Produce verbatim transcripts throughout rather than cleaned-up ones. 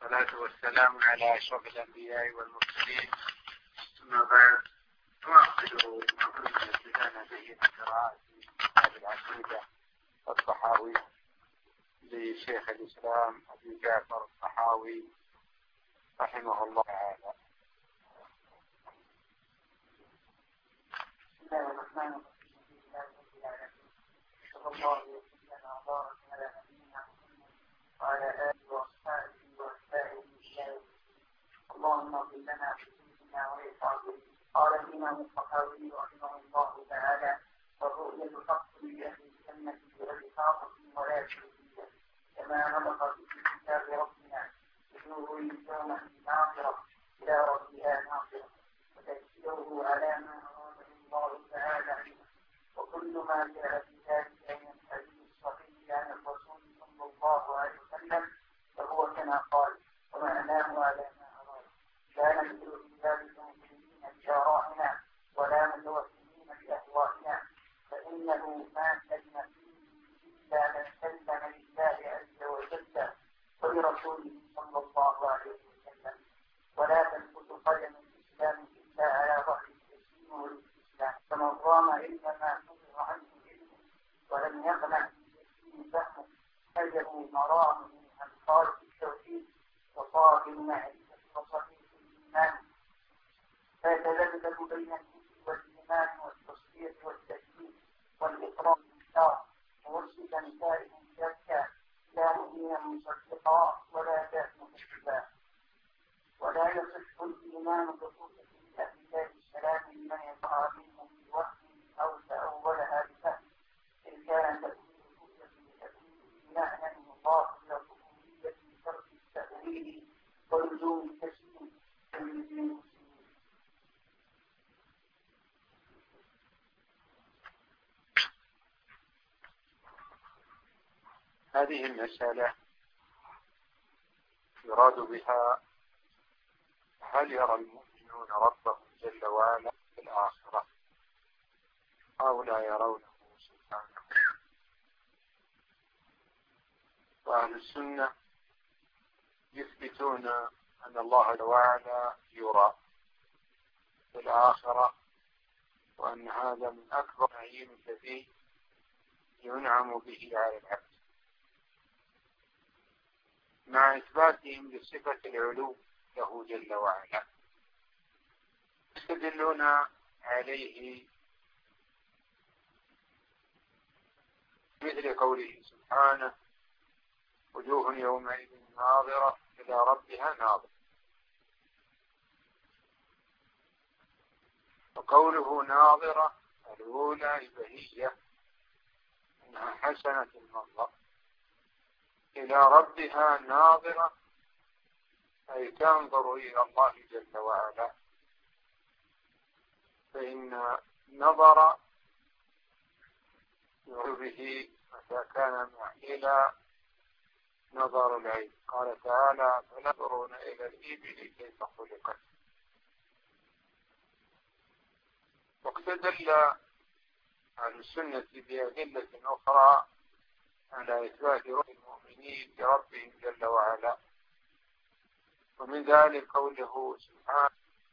والصلاة والسلام على أشرف الأنبياء والمرسلين. ثم بعد، نواصل معرفتنا بين قراءة كتاب العقيدة الطحاوي لشيخ الإسلام أبي جعفر الطحاوي رحمه الله تعالى. بسم الله الرحمن الرحيم. صلى الله وسلم وبارك على نبينا محمد وعلى آله وأصحابه وأتباعه إلى اللهم اغفر لنا بذنوبنا وإسرافنا. قال الإمام الطحاوي رحمه الله تعالى: والرؤية حق لأهل الجنة بغير خاطر ولا شركية، كما نطق في كتاب ربنا: وجوه يومئذ ناظرة إلى ربها ناظرة، وتذكره على ما أراده الله تعالى عنه. وكل ما جاء في ذلك من الحديث الصحيح عن الرسول صلى الله عليه وسلم فهو كما قال، ومعناه على ما أراد. لا ننكر في ذلك مسلمين بآرائنا ولا متوسمين بأهوائنا، فإنه ما سلم فيه إلا من سلم لله عز وجل ولرسوله صلى الله عليه وسلم. ولا تثبت قدم الإسلام إلا على ظهر التسليم والاستسلام. فمن رام علم ما نظر عنه علمه ولم يقنع بالتسليم فهمه فله مرامه عن خالق التوحيد وصاحب المعرفة وصحيح الإيمان. فيتذبذب بين الكفر والإيمان والتصديق والتكذيب والإقرار بالإنكار، موسكا سائلا شاكا، لا مؤمنا مصدقا ولا كافرا مكذبا. ولا يصح الإيمان بخصوص أهل السلام لمن يقع منهم بوهم أو تأولها بفهم، إن كان تأويل الرؤية بتأويل بناء مضاف إلى الربوبية بترك التأويل ولزوم التسليم كالمسلمين. هذه المسألة يراد بها هل يرى المؤمنون ربهم جل وعلا في الآخرة أو لا يرونه سبحانه. وأهل السنة يثبتون أن الله جل وعلا يرى في الآخرة، وأن هذا من أكبر نعيم الذي ينعم به على العبد، مع إثباتهم لصفة العلو له جل وعلا. يستدلون عليه مثل قوله سبحانه: وجوه يومئذ ناظرة إلى ربها ناظرة. وقوله ناظرة الأولى البهية إنها حسنة المنظر، إلى ربها ناظرة أي تنظر إلى الله جل وعلا، فإن نظر يعود به متى كان إلى نظر العين. قال تعالى: فنظرون إلى الإبل كيف خلقت. واستدل أهل السنة بأدلة أخرى على إثبات رؤية المؤمنين لربهم جل وعلا، ومن ذلك قوله سبحانه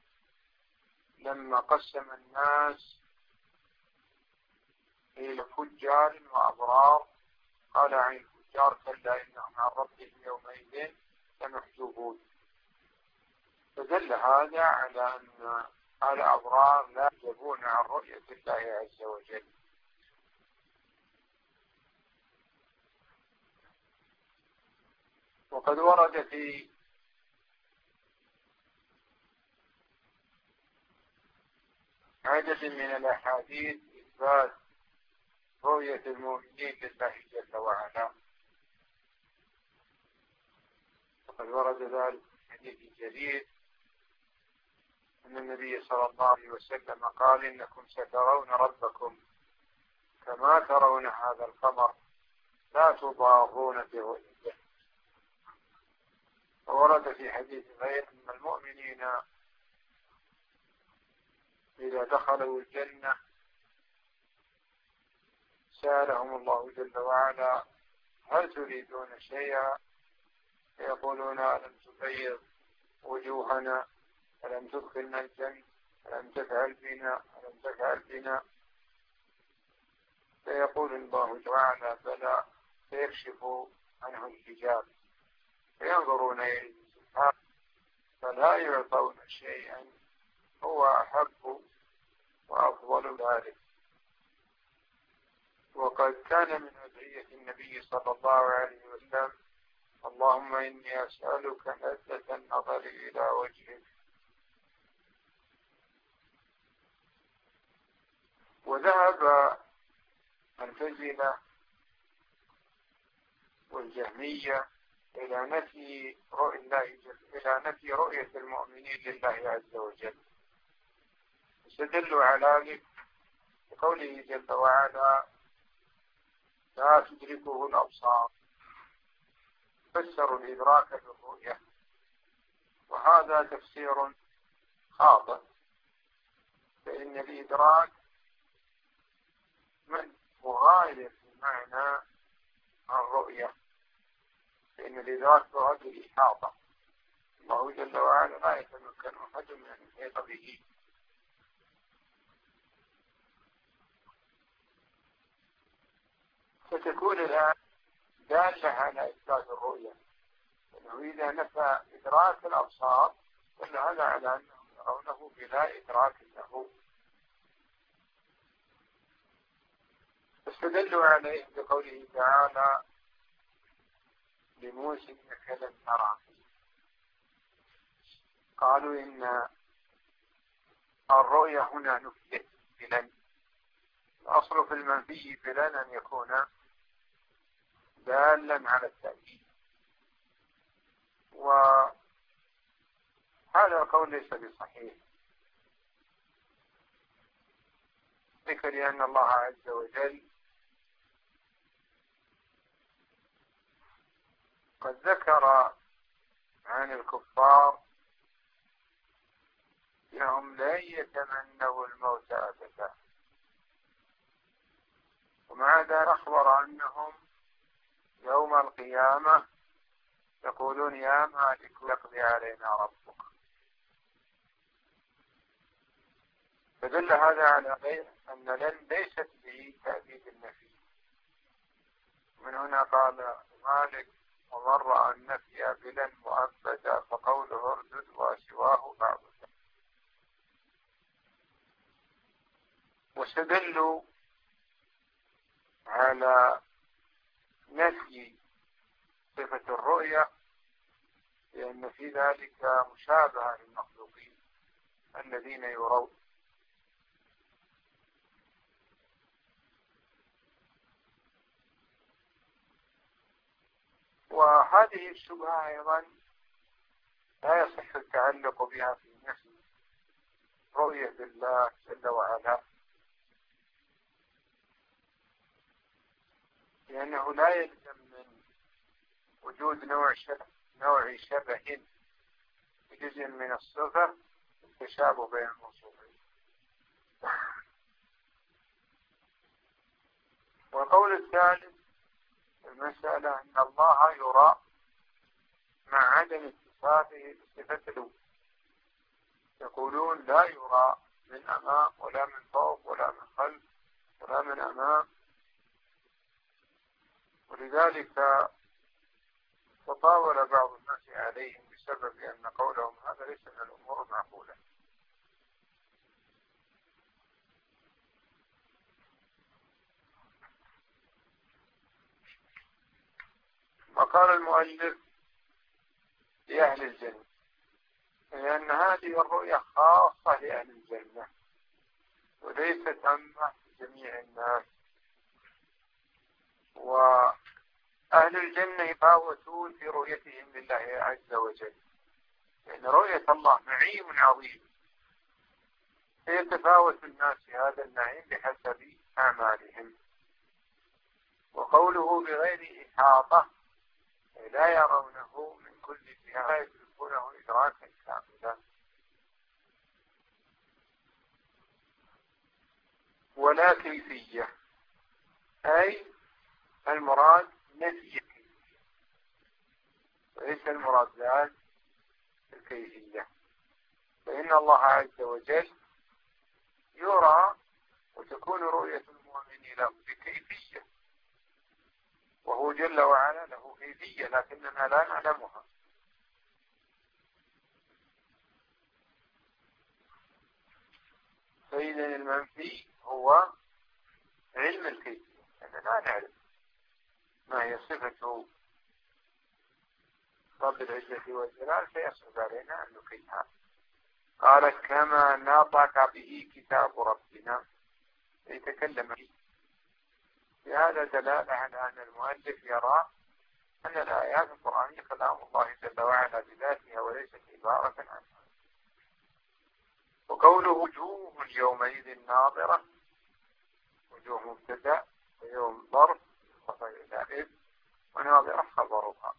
لما قسم الناس إلى فجار وأبرار قال عن الفجار: كلا إنهم عن ربهم يومئذ لمحجوبون. فدل هذا على أن الأبرار لا يحجبون عن رؤية الله عز وجل. وقد ورد في عدد من الأحاديث إثبات رؤية المؤمنين لله جل وعلا. وقد ورد ذلك في حديث جديد أن النبي صلى الله عليه وسلم قال: إنكم سترون ربكم كما ترون هذا القمر لا تضارون برؤيته. وورد في حديث غير أن المؤمنين إذا دخلوا الجنة سألهم الله جل وعلا: هل تريدون شيئا؟ فيقولون ألم تبيض وجوهنا، ألم تدخلنا الجنة، ألم تفعل بنا، ألم تفعل بنا. فيقول الله تعالى بلى، فيكشف عنه الحجاب فينظرون إليه سبحانه فلا يعطون شيئا هو أحب وأفضل ذلك. وقد كان من أدعية النبي صلى الله عليه وسلم اللهم إني أسألك لذة النظر إلى وجهك. وذهب المعتزلة والجهمية إلى نفي رؤية الله إلى نفي رؤية المؤمنين لله عز وجل، استدلوا على ذلك بقوله جل وعلا لا تدركه الأبصار، فسروا الإدراك بالرؤية، وهذا تفسير خاطئ، فإن الإدراك من مغاير في معنى الرؤية، فإن الإدراك هذه الإحاطة، الله جل وعلا لا يتمكن أحد من أن يحيط به. فتكون الآن دالة على إثبات الرؤية، لأنه إذا نفى إدراك الأبصار دل هذا على أنهم يرونه بلا إدراك له. استدلوا عليه بقوله تعالى لموسى إنك لن ترى، قالوا إن الرؤية هنا نفيت بلن، الأصل في المنفي بلن أن يكون دالا على التأكيد، وهذا القول ليس بصحيح، ذكر لأن الله عز وجل قد ذكر عن الكفار أنهم لن يتمنوا الموت أبدا، ومع ذلك أخبر أنهم يوم القيامة يقولون يا مالك يقضي علينا ربك. فدل هذا على أن لن ليست بتأكيد النفي. من هنا قال مالك ومن رأى النفي بلن مؤبدا فقوله اردد وسواه بعض. واستدلوا على نفي صفة الرؤية لأن في ذلك مشابهة للمخلوقين الذين يرون. وهذه الشبهة أيضا لا يصح التعلق بها في نفي رؤية الله جل وعلا، لأنه لا يلزم من وجود نوع شبه نوع شبه بجزء من الصفة التشابه بين الوصفين. والقول الثالث المسألة أن الله يرى مع عدم اتصافه بصفة الوجود، يقولون لا يرى من أمام ولا من فوق ولا من خلف ولا من أمام، ولذلك تطاول بعض الناس عليهم بسبب أن قولهم هذا ليس من الأمور المعقولة. وقال المؤلف لأهل الجنة لأن هذه الرؤية خاصة لأهل الجنة وليست عامة لجميع الناس، وأهل الجنة يفاوتون في رؤيتهم لله عز وجل، لأن رؤية الله نعيم عظيم، فيتفاوت الناس في هذا النعيم بحسب أعمالهم. وقوله بغير إحاطة لا يرونه من كل جهة، لا يدركونه إدراكا كاملا. ولا كيفية، أي المراد نفي الكيفية، وليس المراد ذات الكيفية، فإن الله عز وجل يرى وتكون رؤية المؤمن له بكيفية، وهو جل وعلا له كيفية لكننا لا نعلمها. فإذا المنفي هو علم الكيفية، أننا لا نعلم ما هي صفة رب العزة والجلال فيصعب علينا أن نكيفها. قال كما نطق به كتاب ربنا، يتكلم فيه. بهذا دلالة على أن المؤلف يرى أن الآيات القرآنية كلام الله جل وعلا بذاتها وليست عبارة عنها. وقوله وجوه يومئذ ناظرة، وجوه مبتدأ ويوم ظرف خبر إلى إذ، وناظرة خبرها.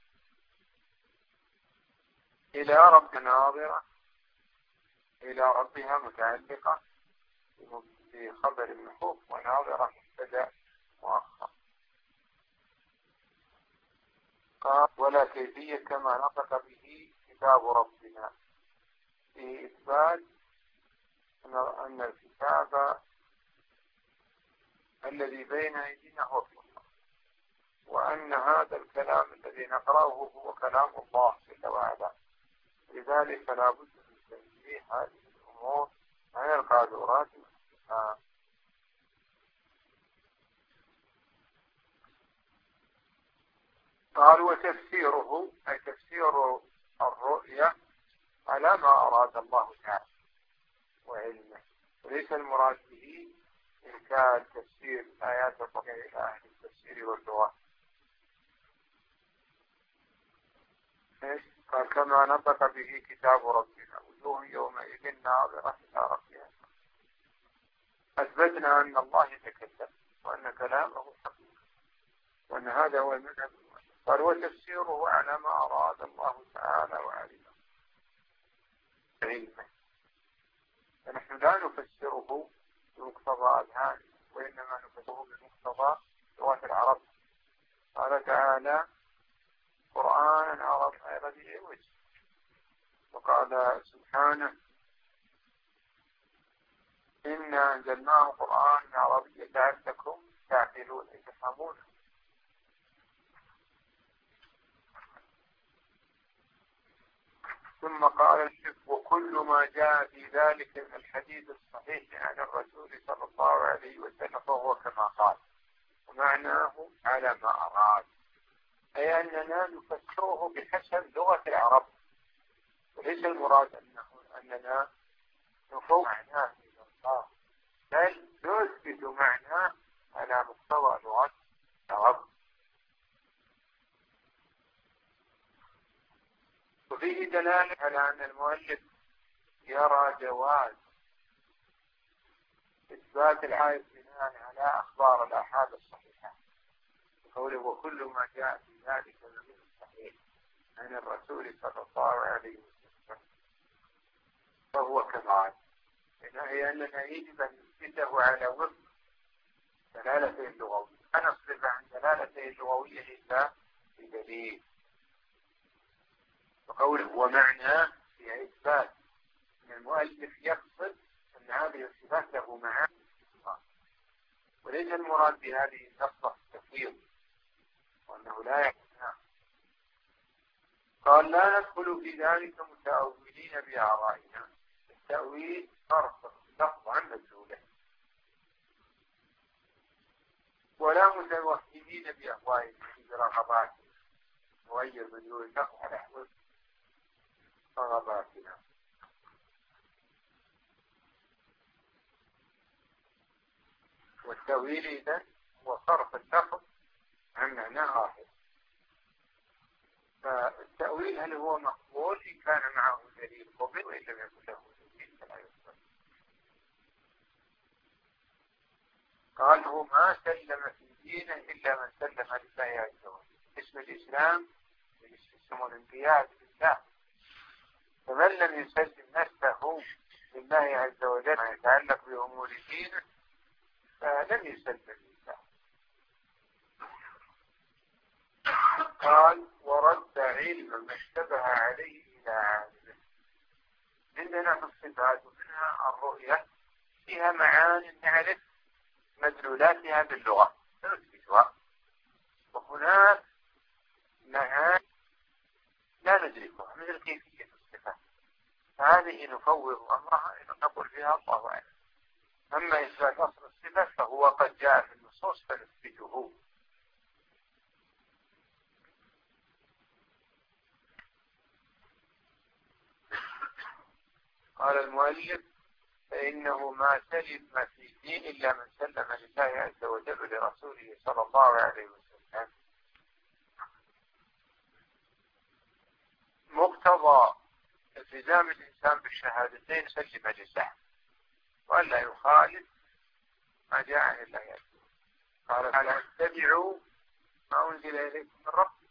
إلى رب ناظرة، إلى ربها متعلقة في خبر المحوف، وناظرة مبتدأ مؤخر. قال ولا كيفية كما نطق به كتاب ربنا، في إثبات أن الكتاب الذي بين أيدينا هو الله، وأن هذا الكلام الذي نقرأه هو كلام الله جل وعلا. لذلك لا بد من تنزيه هذه الأمور عن القاذورات والاتهام. قال وتفسيره أي تفسير الرؤية على ما أراد الله تعالى وعلمه، وليس المراد به إنكار تفسير آيات الرؤيا إلى أهل التفسير واللغة. قال كما نطق به كتاب ربنا وجوه يومئذ ناظرة إلى ربها. أثبتنا أن الله يتكلم وأن كلامه حقيقة، وأن هذا هو المذهب. قال وتفسيره على ما أراد الله تعالى وعلمه علمه، فنحن لا نفسره بمقتضى أذهاننا، وإنما نفسره بمقتضى لغة العرب. قال تعالى قرآنا عربيا غير ذي عوج، وقال سبحانه إنا أنزلناه قرآنا عربيا لعلكم تعقلون أي تفهمون. ثم قال وكل ما جاء في ذلك من الحديث الصحيح عن الرسول صلى الله عليه وسلم فهو كما قال، ومعناه على ما أراد، أي أننا نفسره بحسب لغة العرب، وليس المراد أنه أننا نفوق معناه إلى الله، بل نثبت معناه على مقتضى لغة العرب. وفيه دلالة على أن المؤلف يرى جواز إثبات الآية بناء على أخبار الآحاد الصحيحة، قوله وكل ما جاء في ذلك من الصحيح عن الرسول صلى الله عليه وسلم فهو كمال، هي أننا يجب أن نثبته على وفق دلالته اللغوية، لا نصرف عن دلالته اللغوية إلا بدليل. وقوله ومعناه في إثبات أن المؤلف يقصد أن هذه الصفات له معاني، وليس المراد بهذه اللفظة التفويض وأنه لا يقصدها. قال لا ندخل في ذلك متأولين بآرائنا، التأويل صرف اللفظ عن مدلوله، ولا متوهمين بأهوائهم برغباتهم وغير مدلول اللفظ على حسب رغباتنا. والتأويل إذن هو صرف اللفظ عن معناه آخر. فالتأويل هل هو مقبول إن كان معه دليل قبل، وإن لم يكن له دليل فلا يقبل. قال هو ما سلم في دينه إلا من سلم لله عز وجل. اسم الإسلام اسم الانقياد لله، فمن لم يسلم نفسه لله عز وجل ما يتعلق بأمور دينه فلم يسلم لله. قال ورد علم ما اشتبه عليه إلى عالمه. عندنا في الصفات ومنها الرؤية فيها معاني نعرف مدلولاتها باللغة نثبتها، وهناك معاني لا ندركها مثل كيفية الصفات، هذه نفوض أمرها إن نقول فيها الله أعلم. أما إثبات أصل الصفة فهو قد جاء في النصوص فنثبته. قال المؤلف فإنه ما سلم في الدين إلا من سلم لله عز وجل لرسوله صلى الله عليه وسلم. مقتضى التزام الإنسان بالشهادتين سلم لله وألا يخالف ما جاء عن الله عز وجل. قال تعالى اتبعوا ما أنزل إليكم من ربكم.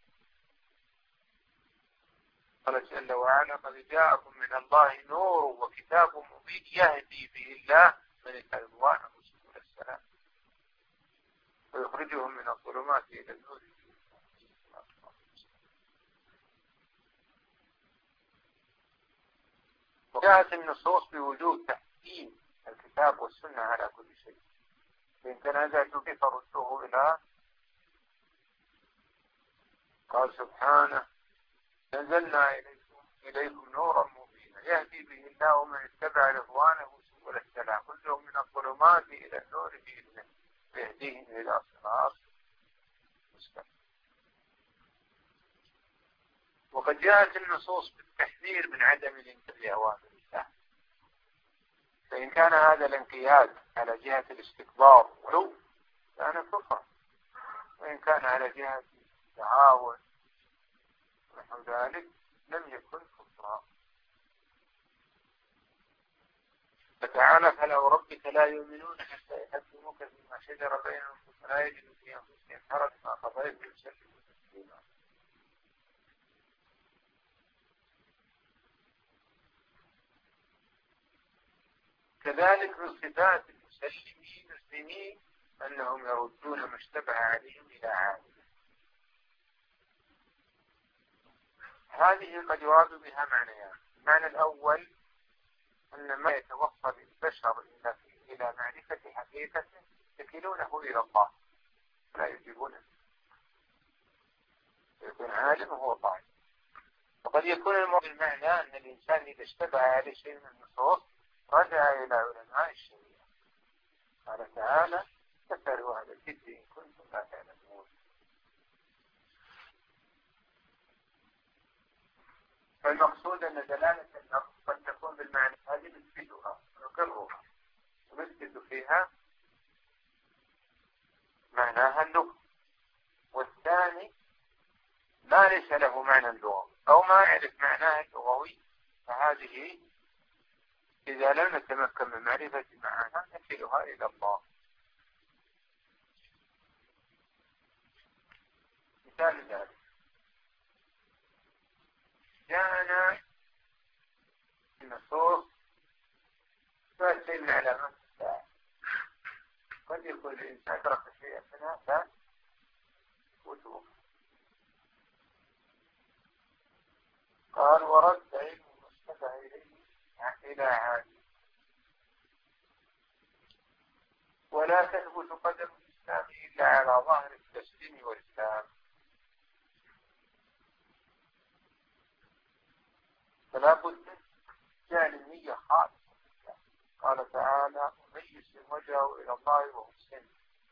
قال جل وعلا قد جاءكم من الله نور وكتاب مبين يهدي به الله من الرضوان سبل السلام ويخرجهم من الظلمات إلى النور. وجاءت النصوص بوجود تحكيم الكتاب والسنة على كل شيء، فإن تنازعتم فيه فردوه إلى قال سبحانه نزلنا إليكم إليكم نورا مبينا يهدي به الله من اتبع رضوانه سبل السلام كلهم من الظلمات إلى النور بإذنه ويهديهم إلى صراط مستقيم. وقد جاءت النصوص بالتحذير من عدم الانقياد لأوامر الله، فإن كان هذا الانقياد على جهة الاستكبار ولو كان كفرا، وإن كان على جهة التعاون ونحو ذلك لم يكن كفرا. فتعالى فلا وربك لا يؤمنون حتى يحكموك فيما شجر بينهم فلا يجدوا في أنفسهم حرج ما قضيت ويسلموا تسليما. كذلك من صفات المسلمين المسلمين أنهم يردون ما اشتبه عليهم إلى عالمه. هذه قد يراد بها معنيان. المعنى الأول أن ما يتوصل البشر إلى إلى معرفة حقيقته يكلونه إلى الله ولا يجيبونه، يكون عالم وهو ضعيف. وقد يكون المراد بالمعنى أن الإنسان إذا اشتبه عليه شيء من النصوص رجع إلى علماء الشريعة. قال تعالى فاسألوا أهل الذكر إن كنتم لا تعلمون. فالمقصود أن دلالة النص قد تكون بالمعنى هذه نثبتها ونقرها ونثبت فيها معناها اللغة، والثاني ما ليس له معنى لغوي أو ما يعرف معناها اللغوي، فهذه إذا لم نتمكن من معرفة معناها نكلها إلى الله. مثال ذلك جاءنا النصوص فأتي من علامات الساعة. قد يكون الإنسان أدرك شيئا منها فوتوه. قال ورد علم مشتبه إليه إلى عالم. ولا تثبت قدم الإسلام إلا على ظاهر التسليم والإسلام، فلا بد جعل النية خالصة. قال تعالى ومن يسلم وجهه إلى الله وهو محسن.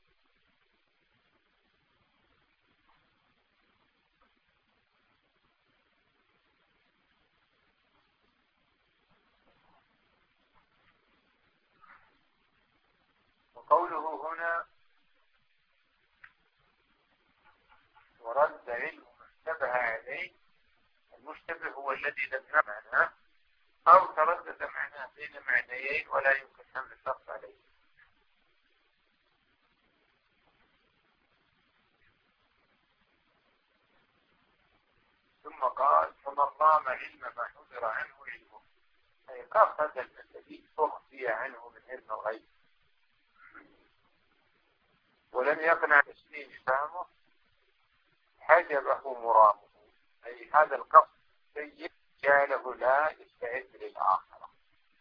وقوله هنا ورد علم اشتبه عليه، المشتبه هو الذي لم معناه أو تردد معناه بين معنيين ولا يمكن حمل الشخص عليه. ثم قال فمن رام علم ما حضر عنه علمه، أي قصد الذي أخفي عنه من علم الغيب ولم يقنع تسليم فهمه حجبه مرامه، أي هذا القصد السيء جعله لا يستعد للآخرة.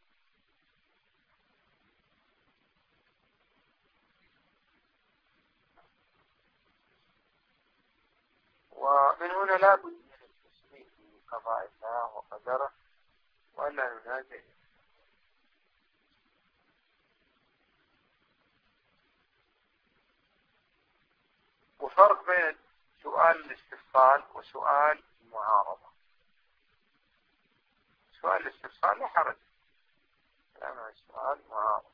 ومن هنا لا بد من التسليم بقضاء الله وقدره وألا ننازع. وفرق بين سؤال الاستفصال وسؤال المعارضة. سؤال الاستفصال لا حرج، أما سؤال معارضة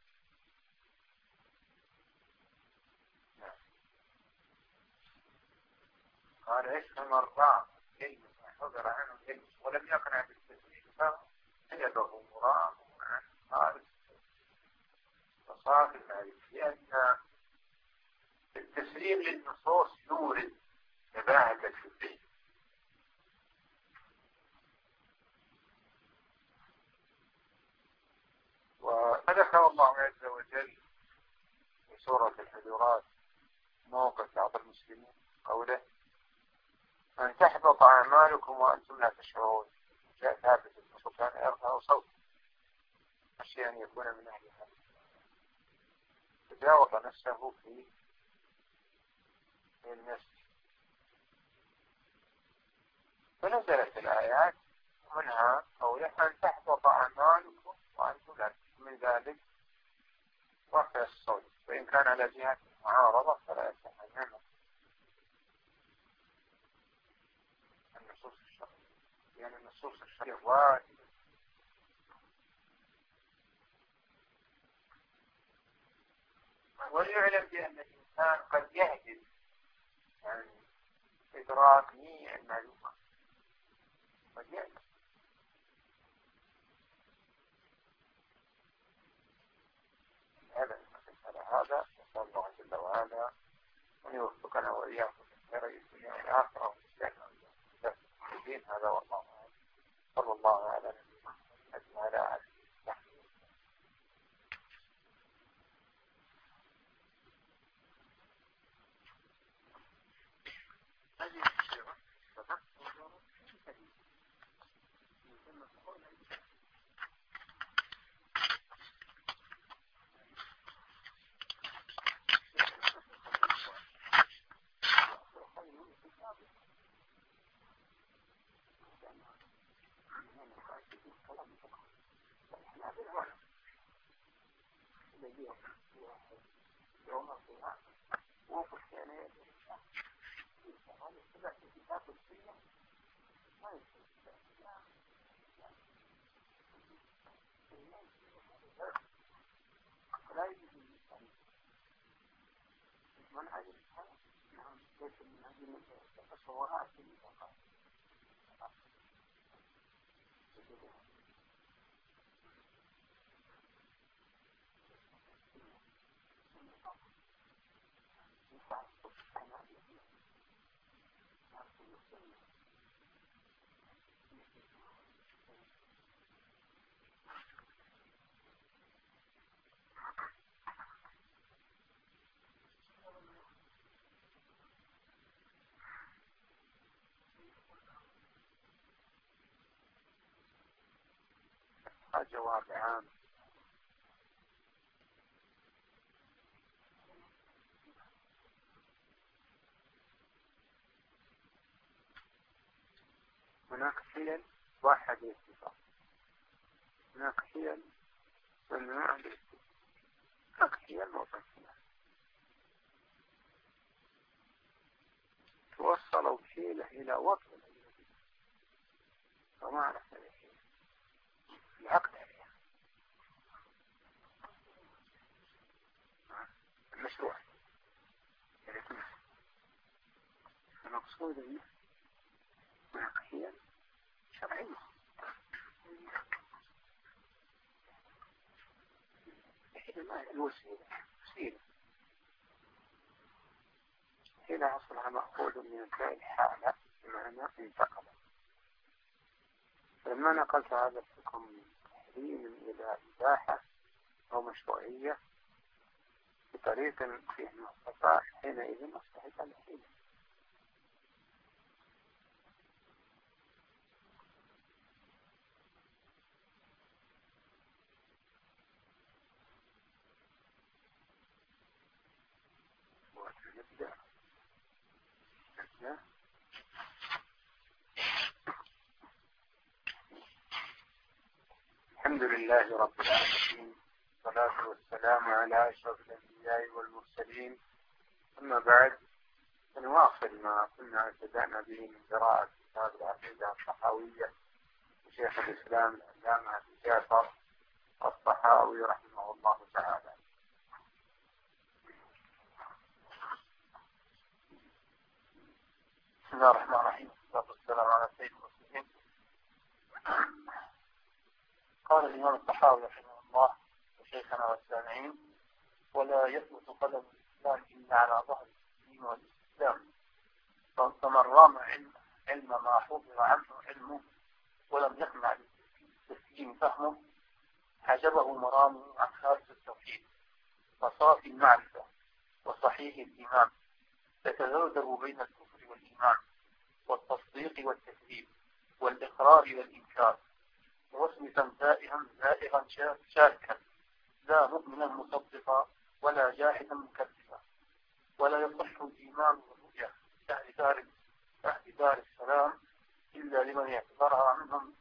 نعم. قال إيش مرة كلمة حضر عنه كلمة ولم يقنع بالتسليم فجده مرام عن خارج فصار المعرفة، لأن التسليم للنصوص يورد نباهة في الدين. وذكر الله عز وجل في سورة الحجرات موقف بعض المسلمين قوله أن تحبط أعمالكم وأنتم لا تشعرون. جاء ثابت الرسول كان يرفع صوت خشي أن يكون من أهل هذا تجاوز نفسه في النفس. فنزلت الآيات منها قوله أن تحبط أعمالكم وأنتم لا تشعرون، من ذلك رفع الصوت، وإن كان على جهة معارضة فلا يتحمل النصوص الشرعية، يعني النصوص الشرعية واجبة. وليعلم بأن الإنسان قد يهجز يعني إدراك مية المعلومات، قد يهجز. هذا على هذا نسأل الله جل وعلا أن يوفقنا وإياكم لخير الدنيا والآخرة وإسلامنا الدين. هذا والله أعلم. صلى الله على نبينا محمد وعلى آله وصحبه. هذه الشيء لا يجب من هذه الحالة نعم ليس من هذه التصورات المتقاطعة. جواب عام. هناك حيل واحد الاتفاق، هناك حيل ممنوع الاتفاق، هناك حيل موضوعية توصلوا الحيلة إلى وقت فما عرفنا الحيلة العقد عليها المشروع. المقصود أنه هناك حيل شرعية حيلة الوسيلة وسيلة حيلة أصلها مأخوذ من الفعل حالة بمعنى انتقل. فلما نقلت هذا الحكم من تحريم إلى إباحة أو مشروعية بطريق فيه مصطفى حينئذ أصبحت الحيلة. نبدأ. الحمد لله رب العالمين، والصلاة والسلام على أشرف الأنبياء والمرسلين. أما بعد، فنواصل ما كنا ابتدأنا به من قراءة كتاب العقيدة الطحاوية لشيخ الإسلام العلامة أبي جعفر الطحاوي رحمه الله تعالى. بسم الله الرحمن الرحيم، والصلاة والسلام على سيد المرسلين. قال الإمام الطحاوي رحمه الله وشيخنا والسامعين: ولا يثبت قدم الإسلام إلا على ظهر الدين والاستسلام، فمن رام علم, علم ما حفظ عنه علمه ولم يقنع بالتسليم فهمه حجبه مرامه عن خالص التوحيد وصافي المعرفة وصحيح الإيمان، يتذبذب بين الكفر والإيمان والتصديق والتكذيب والإقرار والإنكار، موسوسا تائها زائغا شاكا، لا مؤمنا مصدقا ولا جاحدا مكذبا. ولا يصح الإيمان بالرؤيا أهل دار أهل دار السلام إلا لمن اعتبرها منهم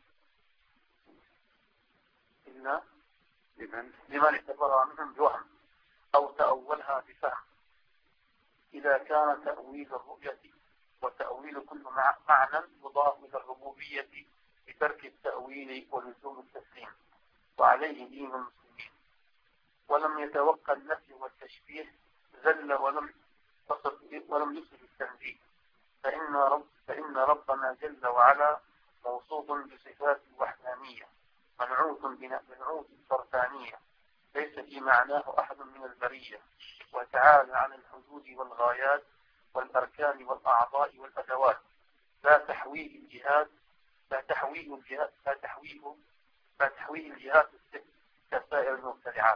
إلا لمن لمن اعتبرها منهم بوهم أو تأولها بفهم، إذا كان تأويل الرؤية وتأويل كل معنى مضاف إلى الربوبية بترك التأويل ولزوم التسليم، وعليه دين المسلمين. ولم يتوقع النفي والتشبيه زل ولم ولم يصل التنزيه، فإن رب فإن ربنا جل وعلا موصوف بصفات الوحدانية منعوت بنعوت الفردانية ليس في معناه أحد من البرية، وتعالى عن الحدود والغايات والأركان والأعضاء والأدوات، لا تحويه الجهاد لا تحويه الجهاد لا تحويه لا تحويه الجهاد الست كسائر المبتدعات.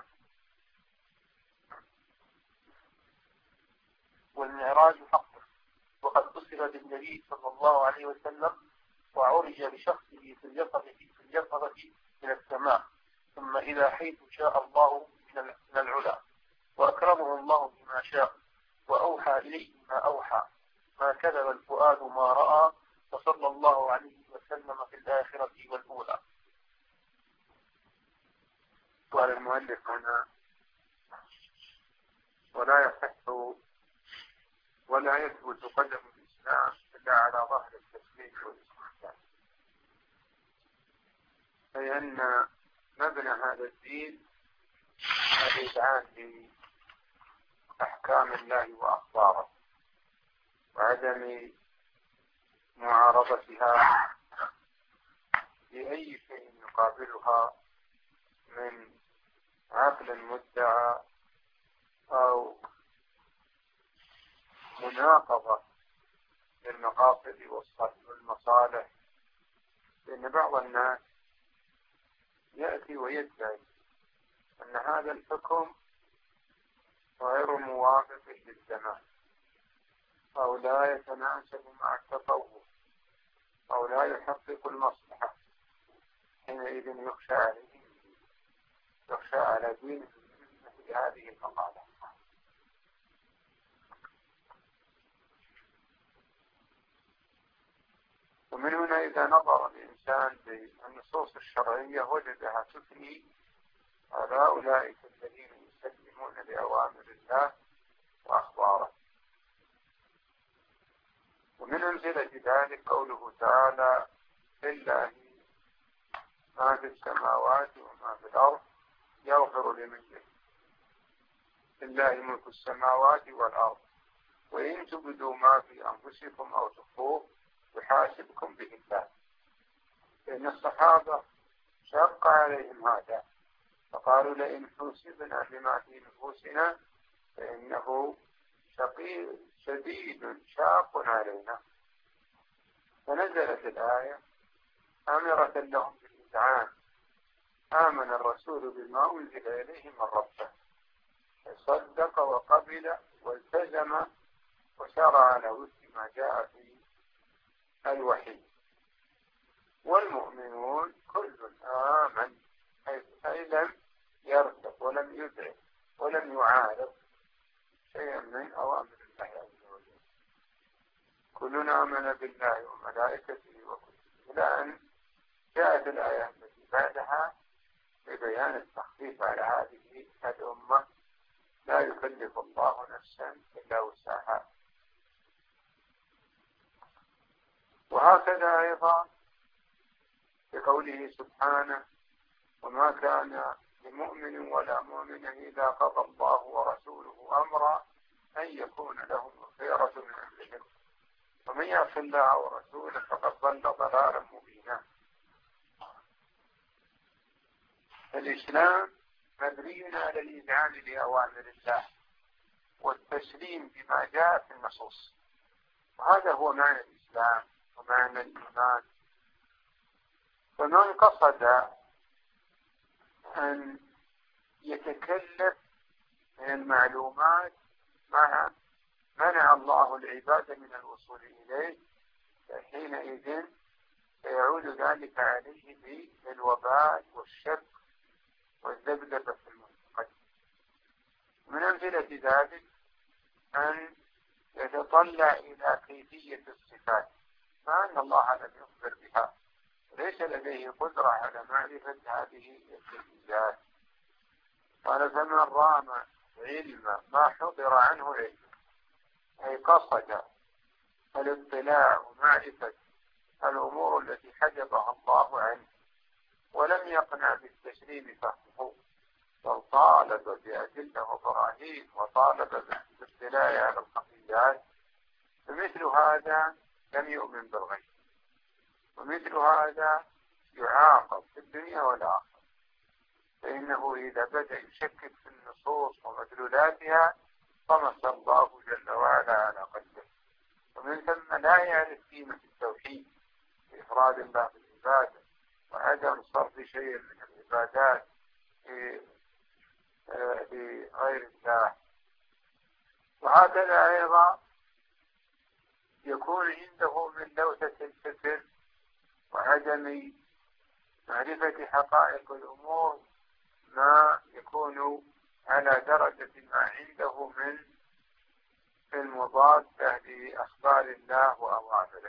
والمعراج حق، وقد بشر بالنبي صلى الله عليه وسلم وعرج بشخصه في اليقظة في اليقظة من السماء، ثم إلى حيث شاء الله من العلا، وأكرمه الله بما شاء وأوحى إليه ما أوحى، ما كذب الفؤاد ما رأى، وصلى الله عليه وسلم في الآخرة والأولى. قال المؤلف هنا: ولا يصح ولا يثبت قدم الإسلام إلا على ظهر التسليم والاستسلام، أي أن مبنى هذا الدين الإذعان بأحكام الله وأخباره وعدم معارضتها بأي شيء يقابلها من عقل مدعى أو مناقضة للمقاصد والمصالح، لأن بعض الناس يأتي ويدعي أن هذا الحكم غير موافق للزمان أو لا يتناسب مع التطور أو لا يحقق المصلحة، حينئذ يخشى عليه يخشى على دينه في هذه المقالة. ومن هنا إذا نظر الإنسان بالنصوص الشرعية وجدها تثني على أولئك الذين يسلمون لأوامر الله وأخباره. ومن أمثلة ذلك قوله تعالى: لله ما في السماوات وما في الأرض يغفر لمن يشاء، لله ملك السماوات والأرض وإن تبدوا ما في أنفسكم أو تخفوه يحاسبكم به الله. لأن الصحابة شق عليهم هذا، فقالوا: لئن حوسبنا بما في نفوسنا فإنه شقي شديد شاق علينا. فنزلت الآية آمرة لهم بالإذعان: آمن الرسول بما أنزل إليه من ربه، فصدق وقبل والتزم وسار على وفق ما جاء في الوحي. والمؤمنون كل آمن، أي لم يرتب ولم يدعي ولم يعارض شيئا من أوامر الله عز وجل. كلنا آمن بالله وملائكته وكتبه، إلى أن جاءت الآية التي بعدها لبيان التخفيف على هذه الأمة: لا يكلف الله نفسا إلا وسعها. وهكذا أيضا بقوله سبحانه: وما كان لمؤمن ولا مؤمنة إذا قضى الله ورسوله أمرا أن يكون لهم الخيرة من أمرهم ومن يعص الله ورسوله فقد ضل ضلالا مبينا. الإسلام مبني على الإذعان لأوامر الله والتسليم بما جاء في النصوص، وهذا هو معنى الإسلام ومعنى الإيمان. فمن قصد أن يتكلف من المعلومات مع منع الله العباد من الوصول إليه، فحينئذ سيعود ذلك عليه بالوبال والشك والذبذبة في المعتقد. من أمثلة ذلك أن يتطلع إلى كيفية الصفات مع أن الله لم يخبر بها، ليس لديه قدرة على معرفة هذه الكيفيات. قال: فمن رام علم ما حضر عنه علم، أي قصد الاطلاع ومعرفة الأمور التي حجبها الله عنه ولم يقنع بالتسليم فهمه، بل طالب بأدلة وبراهين وطالب بالاطلاع على الخفيات، فمثل هذا لم يؤمن بالغيب، ومثل هذا يعاقب في الدنيا والآخرة. فإنه إذا بدأ يشكك في النصوص ومدلولاتها طمس الله جل وعلا على قلبه، ومن ثم لا يعرف قيمة التوحيد بإفراد الله بالعبادة وعدم صرف شيء من العبادات لغير الله. وهكذا أيضا يكون عنده من لوثة الفكر وعدم معرفة حقائق الأمور ما يكون على درجة ما عنده من المضادة لأخبار الله وأوامره.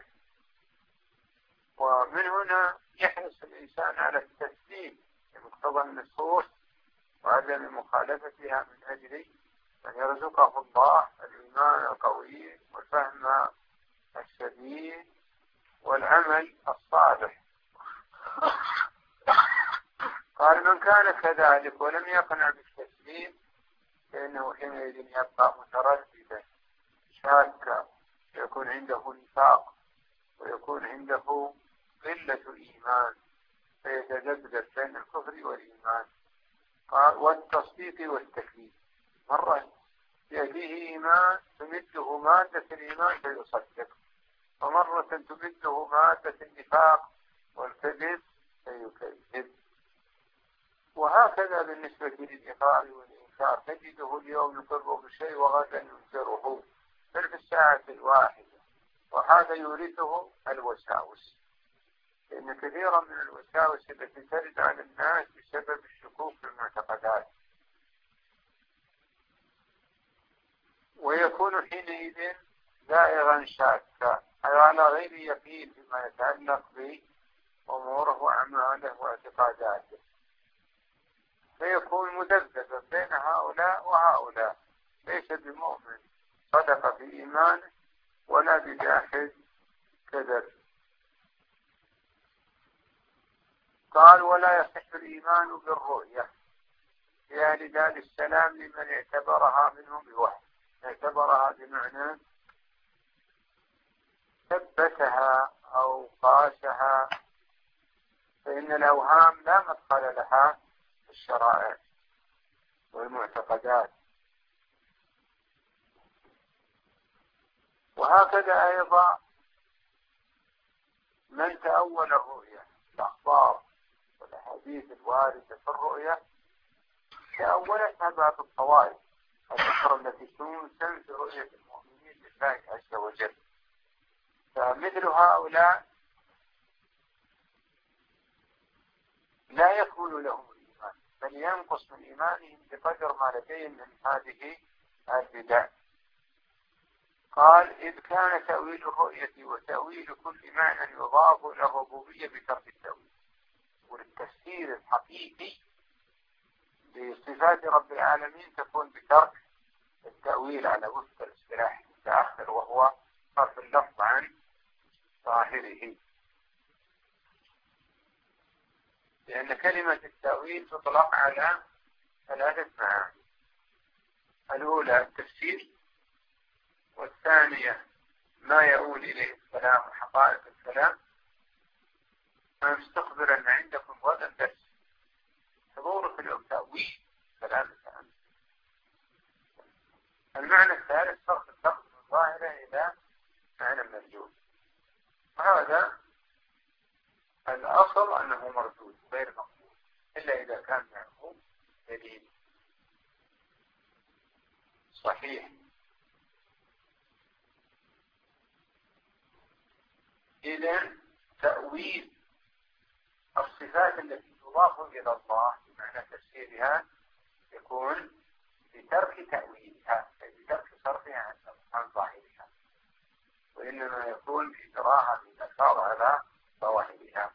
ومن هنا يحرص الإنسان على التسليم بمقتضى النصوص وعدم مخالفتها من أجل أن يرزقه الله الإيمان القوي والفهم السديد والعمل الصالح. قال: من كان كذلك ولم يقنع بالتسليم فإنه حينئذ يبقى مترددا شاكا، يكون عنده نفاق ويكون عنده قلة إيمان، فيتذبذب بين الكفر والإيمان. قال: والتصديق والتكذيب، مرة يأتيه إيمان تمده مادة الإيمان فيصدق، ومرة تمده مادة النفاق والكذب فيكذب. وهكذا بالنسبة للإقرار والإنكار، تجده اليوم يقر بشيء وغدا ينكره بل في الساعة الواحدة، وهذا يورثه الوساوس، لأن كثيرا من الوساوس التي ترد على الناس بسبب الشكوك في المعتقدات، ويكون حينئذ زائغا شاكا على غير يقين فيما يتعلق بأموره وأعماله واعتقاداته، فيكون مذبذبا بين هؤلاء وهؤلاء، ليس بمؤمن صدق في إيمانه ولا بجاحد كذب. قال: ولا يصح الإيمان بالرؤية لأهل دار السلام لمن اعتبرها منهم بوحي، اعتبرها بمعنى ثبتها أو قاسها، فإن الأوهام لا مدخل لها في الشرائع والمعتقدات. وهكذا أيضا من تأول الرؤية، الأخبار والأحاديث الواردة في الرؤية تأولتها بعض الطوائف الأخرى التي تنسى رؤية المؤمنين لله عز وجل، فمثل هؤلاء لا يكون لهم الإيمان، بل ينقص من إيمانهم بقدر ما لديهم من هذه البدع. قال إذ كان تأويل الرؤية وتأويل كل معنى يضاف إلى الربوبية بترك التأويل. والتفسير الحقيقي لصفات رب العالمين تكون بترك التأويل على وفق الاصطلاح المتأخر، وهو صرف اللفظ عن ظاهره. لأن كلمة التأويل تطلق على ثلاثة معاني: الأولى التفسير، والثانية ما يؤول إليه الكلام وحقائق الكلام. أنا مستقبل أن عندكم غدا درس حضورك اليوم تأويل كلام الكلام. المعنى الثالث صرف اللفظ من ظاهره إلى معنى مرجوع، وهذا الأصل أنه مردود غير مقبول إلا إذا كان معه دليل صحيح. إذن تأويل الصفات التي تضاف إلى الله بمعنى تفسيرها يكون بترك تأويلها، أي بترك صرفها عن ظاهرها، وإنما يكون بإجراها بالألفاظ على ظواهرها.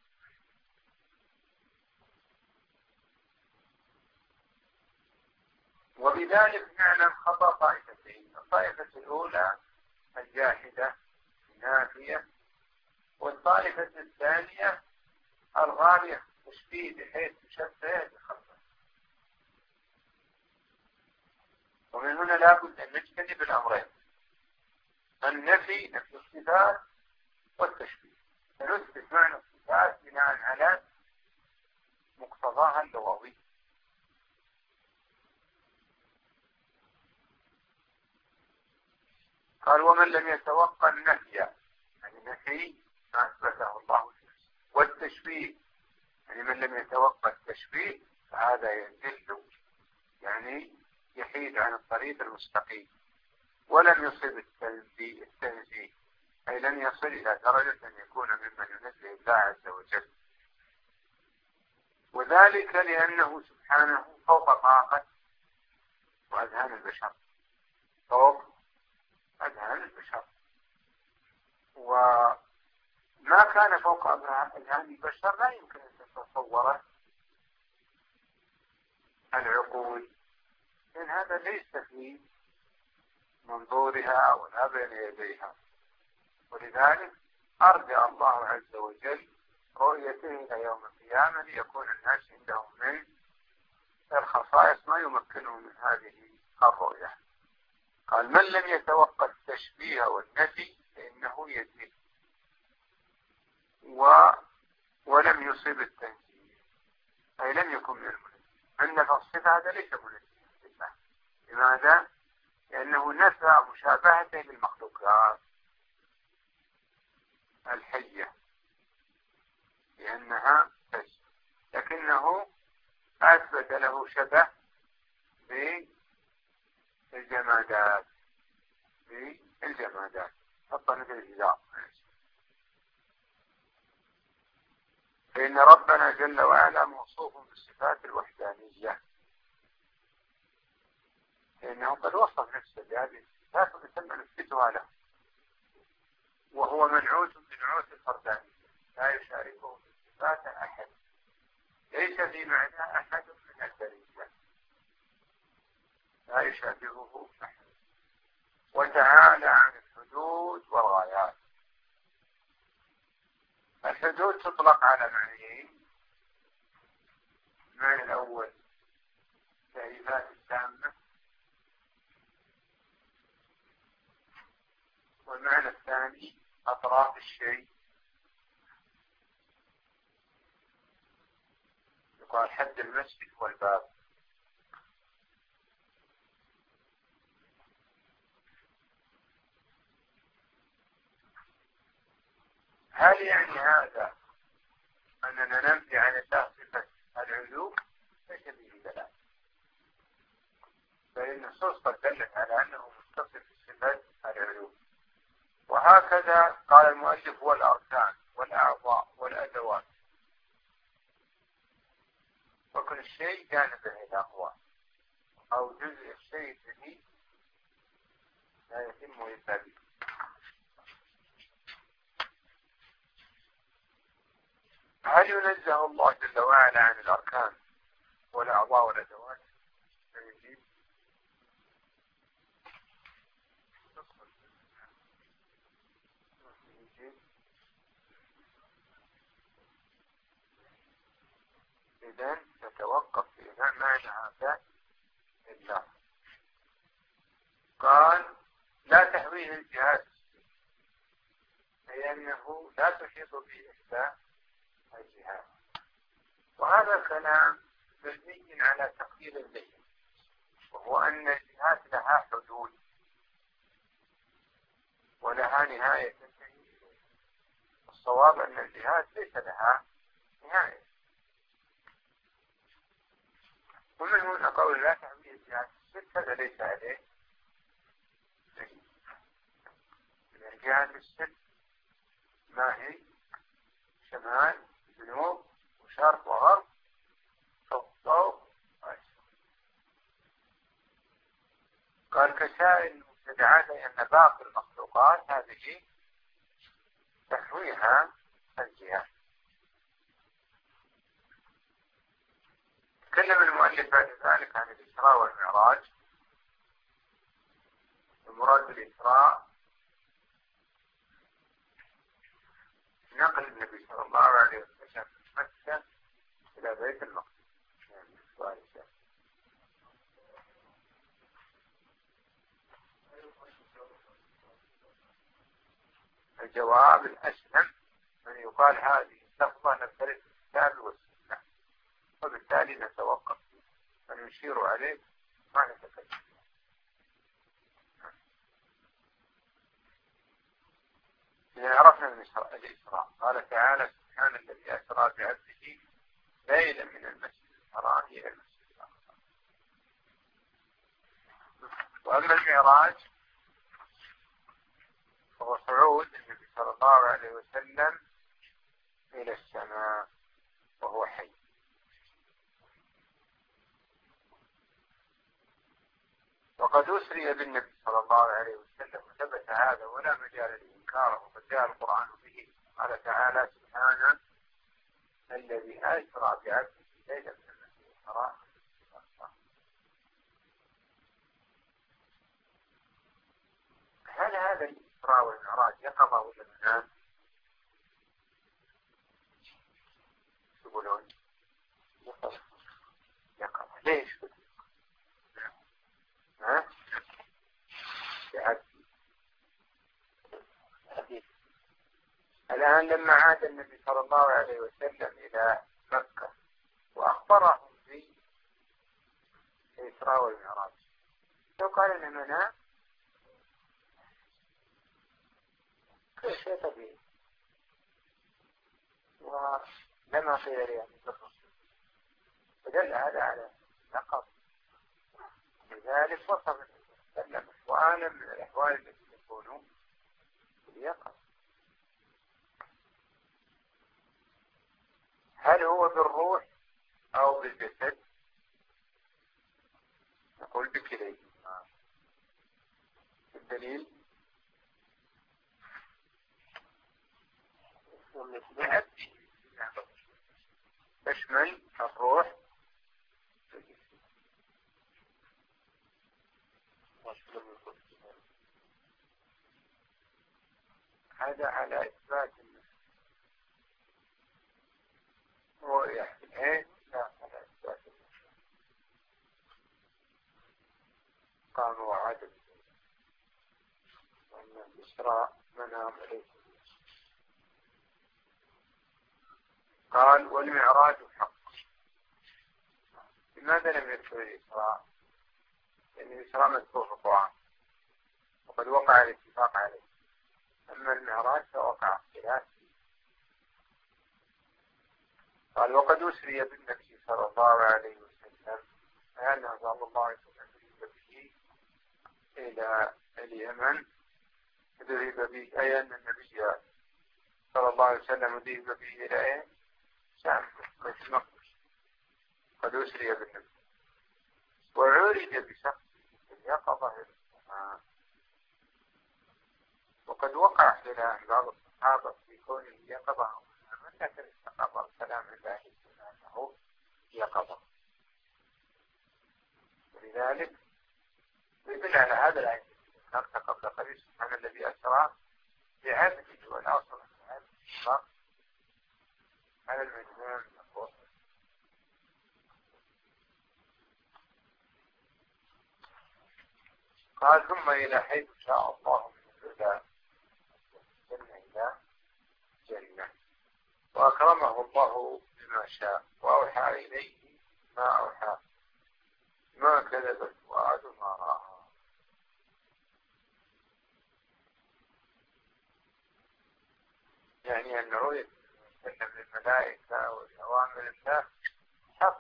وبذلك نعلم خطأ طائفتين: الطائفة الأولى الجاحدة النافية، والطائفة الثانية الغالية تشبيه بحيث تشبه بخلقه. ومن هنا لابد أن نجتنب الأمرين: النفي نفي الصفات، والتشبيه. فنثبت معنى الصفات بناء على مقتضاها اللغوي. قال: ومن لم يتوقع النفي يعني نفي ما أثبته الله فيه، والتشبيه يعني من لم يتوقع التشبيه فهذا يدل يعني يحيد عن الطريق المستقيم، ولم يصب التنزيه، أي لن يصل إلى درجة أن يكون ممن ينزه الله عز وجل. وذلك لأنه سبحانه فوق طاقة وأذهان البشر، فوق أذهان البشر. وما كان فوق أذهان البشر لا يمكن أن تتصوره العقول، لأن هذا ليس في منظورها ولا بين يديها. ولذلك أرجع الله عز وجل رؤيته إلى يوم القيامة ليكون الناس عندهم من الخصائص ما يمكنهم من هذه الرؤية. قال: من لم يتوقع التشبيه والنفي فإنه يزيد، و... ولم يصب التنزيه، أي لم يكن من المنزه. أن الصفة هذا ليس منزه لله. لماذا؟ لأنه نفى مشابهته للمخلوقات الحية لأنها تشبه، لكنه أثبت له شبه بالجمادات بالجمادات حتى مثل الجدار. فإن ربنا جل وعلا موصوف بالصفات الوحدانية، لأنه قد وصف نفسه بهذه الصفات وتم نثبتها له، وهو منعوت بنعوت الفردانية لا يشاركه في الصفات أحد، ليس في معنى أحد من البرية، لا يشابهه أحد. وتعالى عن الحدود والغايات. الحدود تطلق على معنيين: المعنى الأول تعريفات التامة، والمعنى الثاني أطراف الشيء، يقال حد المسجد والباب. هل يعني هذا أننا ننفي عن الله صفة العلو؟ ليس به دلالة، بل النصوص قد دلت على أنه متصف بصفة العلو. وهكذا قال المؤلف: والأركان والأعضاء والأدوات، وكل شيء جانب الأقوى أو جزء الشيء به لا يتم يتم إلا به. هل ينزه الله جل وعلا عن الأركان والأعضاء والأدوات؟ يجيب يجيب إذن نتوقف في معنى هذا الله. قال لا تحويه الجهاز، أي أنه لا تحيط به إحدى الجهات، وهذا كلام مبني على تقدير الليل، وهو أن الجهات لها حدود ولها نهاية تنتهي إليها. الصواب أن الجهات ليس لها نهاية. ومن هنا قول لا تحويه الجهات الست، هذا ليس عليه دليل. الجهات الست ما هي؟ شمال، جنوب، وشرق، وغرب، فوق، فوق، وأسفل. قال كسائر المبتدعات، أن باقي المخلوقات هذه تحويها الجهات. تكلم المؤلف بعد ذلك عن الإسراء والمعراج. المراد بالإسراء نقل النبي صلى الله عليه وسلم من مكة إلى بيت المقدس. الجواب الأسلم أن يقال هذه اللفظة نبتلت الكتاب والسنة، وبالتالي نتوقف ونشير عليه ما نتكلم. إذا عرفنا من الإسراء، قال تعالى سبحان الذي أسرى بعبده ليلا من المسجد الحرام إلى المسجد الأقصى. وأما المعراج فهو صعود النبي صلى الله عليه وسلم إلى السماء وهو حي. وقد أسري بالنبي صلى الله عليه وسلم وثبت هذا ولا مجال لإنكاره، وقد جاء القرآن به. قال تعالى سبحانه الذي أسرى بعبده ليلا من المسجد الحرام. هل هذا الإسراء والمعراج يقظة ولا منام؟ يقولون يقظة. يقظة. ليش؟ ها؟ بعبده. الآن لما عاد النبي صلى الله عليه وسلم إلى مكة وأخبرهم في الإسراء والمعراج، لو قال إنه منام كل شيء طبيعي، ولما قيل يعني بالرسول، فدل هذا على نقص. لذلك وصف النبي صلى الله عليه وسلم أحوالا من الأحوال التي تكون باليقظة. هل هو بالروح أو بالجسد؟ نقول بكليهما. الدليل تشمل الروح هذا على إثبات رؤية العين، لا على إثبات قام وعدد وأن الإسراء منام إليه. قال والمعراج حق. لماذا لم يذكر الإسراء؟ لأن الإسراء مذكور في القرآن وقد وقع الاتفاق عليه، أما المعراج فوقع اختلاف. قال وقد أسري بالنبي صلى الله عليه وسلم أن صلى الله عليه وسلم ذهب به إلى اليمن، ذهب به أي أن النبي صلى الله عليه وسلم ذهب به إلى أين؟ شام بيت المقدس. قد أسري بالنبي وعرج بشخص اليقظة إلى السماء. إلى أن بعض الصحابة في كونه يقظة أو مناما، لكن استقر الكلام عند أهل السنة أنه يقظة. ولذلك يدل على هذا الآية التي قبل قليل: سبحان الذي أسرى بعبده والأصل على المجنون المفروض. قال: ثم إلى حيث شاء الله من الهدى جنة إلى جنة، وأكرمه الله بما شاء وأوحى إليه ما أوحى، ما كذب الفؤاد ما رأى. يعني أن رؤية من الملائكة والأوامر الله حق.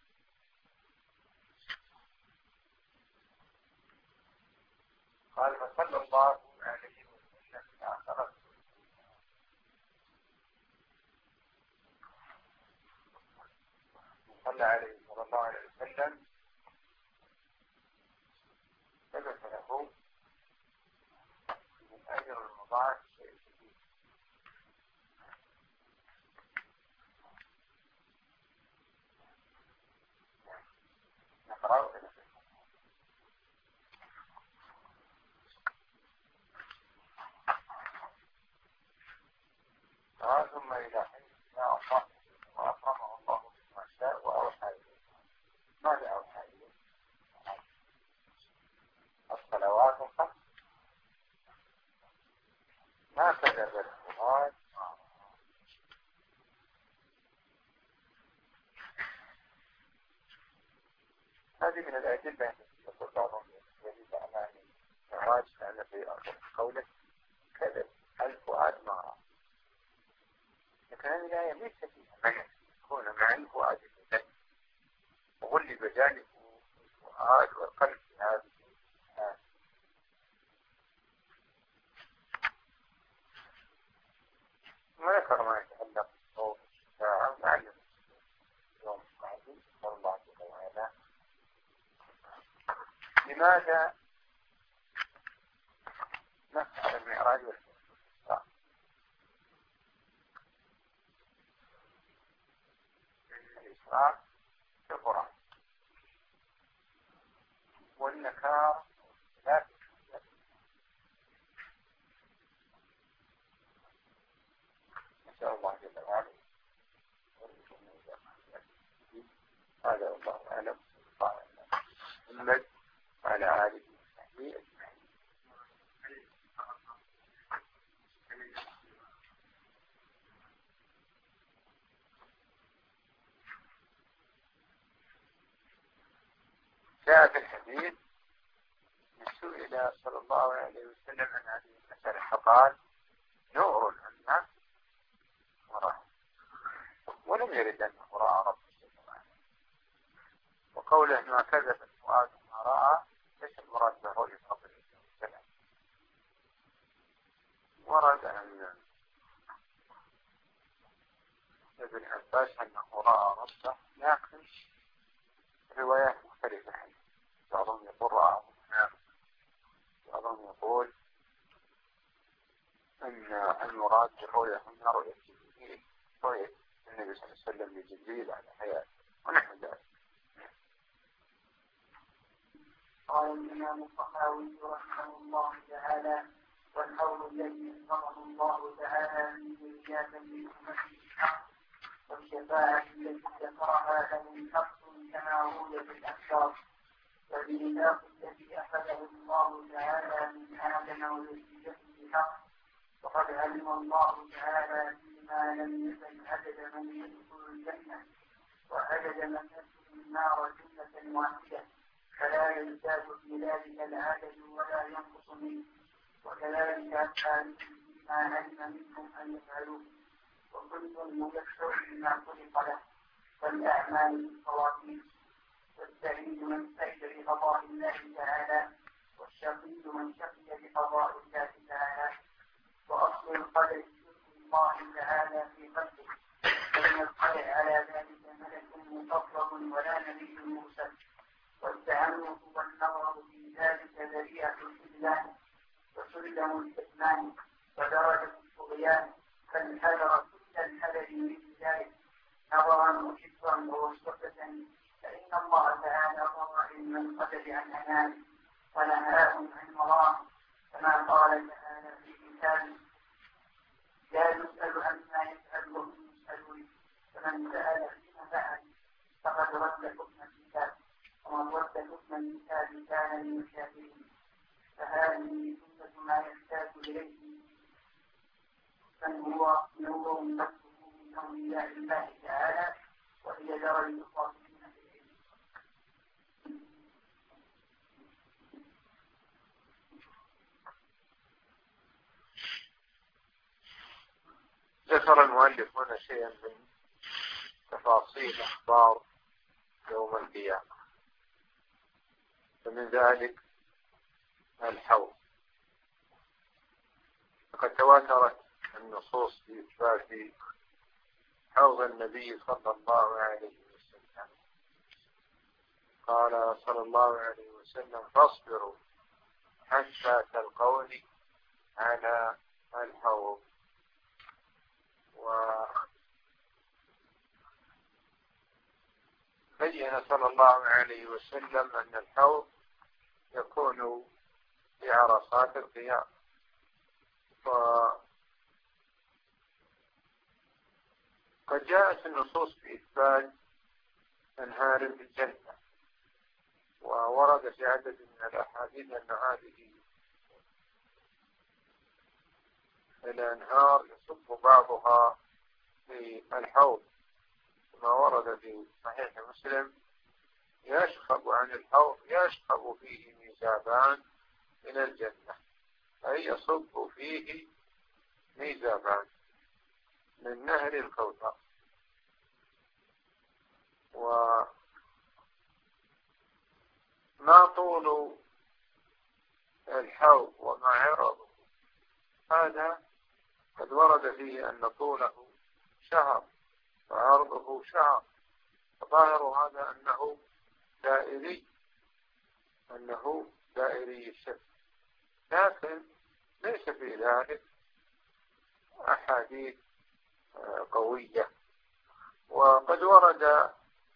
قال: فصلى الله عليه وسلم في آخرة صلى عليه صلى الله عليه وسلم ثبت له من أجر المضاعف شيء جديد. نقرأ كده. ثم إلى حين شاء الله وأكرمه الله بما شاء وأوحى إليه. ماذا أوحى إليه؟ الصلوات الخمس. ما كذب الفؤاد. هذه من الأدلة التي يقول بعضهم يزيد على الفؤاد، لأن في قوله كذب الفؤاد ما رأى. لكن هذه الآية ليست فيها منع يكون مع الفؤاد كذب، وغلب جانب الفؤاد والقلب في هذه الآية. وذكر ما يتعلق بالصوت والشفاعة وعلم يوم القادم والله جل وعلا. لماذا نفعل المعراج والإسراء؟ الإسراء في القرآن، والنكار لا تكذب. نسأل الله جل وعلا هذا والله أعلم. صلى الله على محمد وعلى آله وصحبه أجمعين. جاء في الحديث: سئل صلى الله عليه وسلم عن هذه المسألة فقال: نور الناس ورحمة. ولم يرد أنه رأى ربه جل وعلا. وقوله ما كذب الفؤاد ما رأى ليس المراد برؤية ربه جل وعلا. ورد عن ابن عباس أنه رأى ربه، لكن روايات مختلفة عنه. بعضهم يقول رأى منام، بعضهم يقول أن المراد بالرؤية هنا رؤية جبريل، رؤية النبي صلى الله عليه وسلم لجبريل على حياته ونحو ذلك. قال الإمام الطحاوي رحمه الله تعالى: والحول الذي اختاره الله تعالى فيه إجابة لأمته الحق، والشفاعة التي ذكرها له حق كما روي في الأخبار، والميثاق الذي أخذه الله تعالى من آدم وذريته حق، وقد علم الله تعالى فيما لم يزل عدد من يدخل الجنة وعدد من يدخل النار جملة واحدة، فلا يزداد في ذلك العدد ولا ينقص منه، وكذلك أفعال ما علم منهم أن يفعلوه، وكل ميسر بما خلق له، والأعمال بالخواتيم. والسعيد من سعد بقضاء الله تعالى، والشقي من شقي بقضاء الله تعالى. وأصل القدر شكر الله تعالى في قلبه، فإن القدر على ذلك ملك مفضل ولا نبي مرسل، والتعمق والنظر في ذلك ذريعة الإسلام وسلم الإسلام ودرجة رمضان كما قال تعالى في كتابه لا يسأل عما يفعل وهم يسألون فمن سأل فيما فعل فقد رد حكم الكتاب ومن رد حكم الكتاب كان من الكافرين فهذه جملة ما يحتاج إليه من هو نور نفسه من أولياء الله تعالى وهي درجة الخاصين بالعلم. ذكر المؤلف هنا شيئا من تفاصيل أخبار يوم القيامة، فمن ذلك الحوض. فقد تواترت النصوص في إثبات حوض النبي صلى الله عليه وسلم. قال صلى الله عليه وسلم فاصبروا حتى تلقوني على الحوض. وبين صلى الله عليه وسلم أن الحوض يكون في عرصات القيامة. وقد جاءت النصوص في إثبات أنهار في الجنة، وورد في عدد من الأحاديث أن هذه الأنهار يصب بعضها في الحوض، كما ورد في صحيح مسلم يشخب عن الحوض يشخب فيه ميزابان من الجنة، أي يصب فيه ميزابان من نهر الكوثر. وما طول الحوض وما عرضه هذا قد ورد فيه أن طوله شهر وعرضه شهر، فظاهر هذا أنه دائري أنه دائري الشكل، لكن ليس في ذلك أحاديث قوية. وقد ورد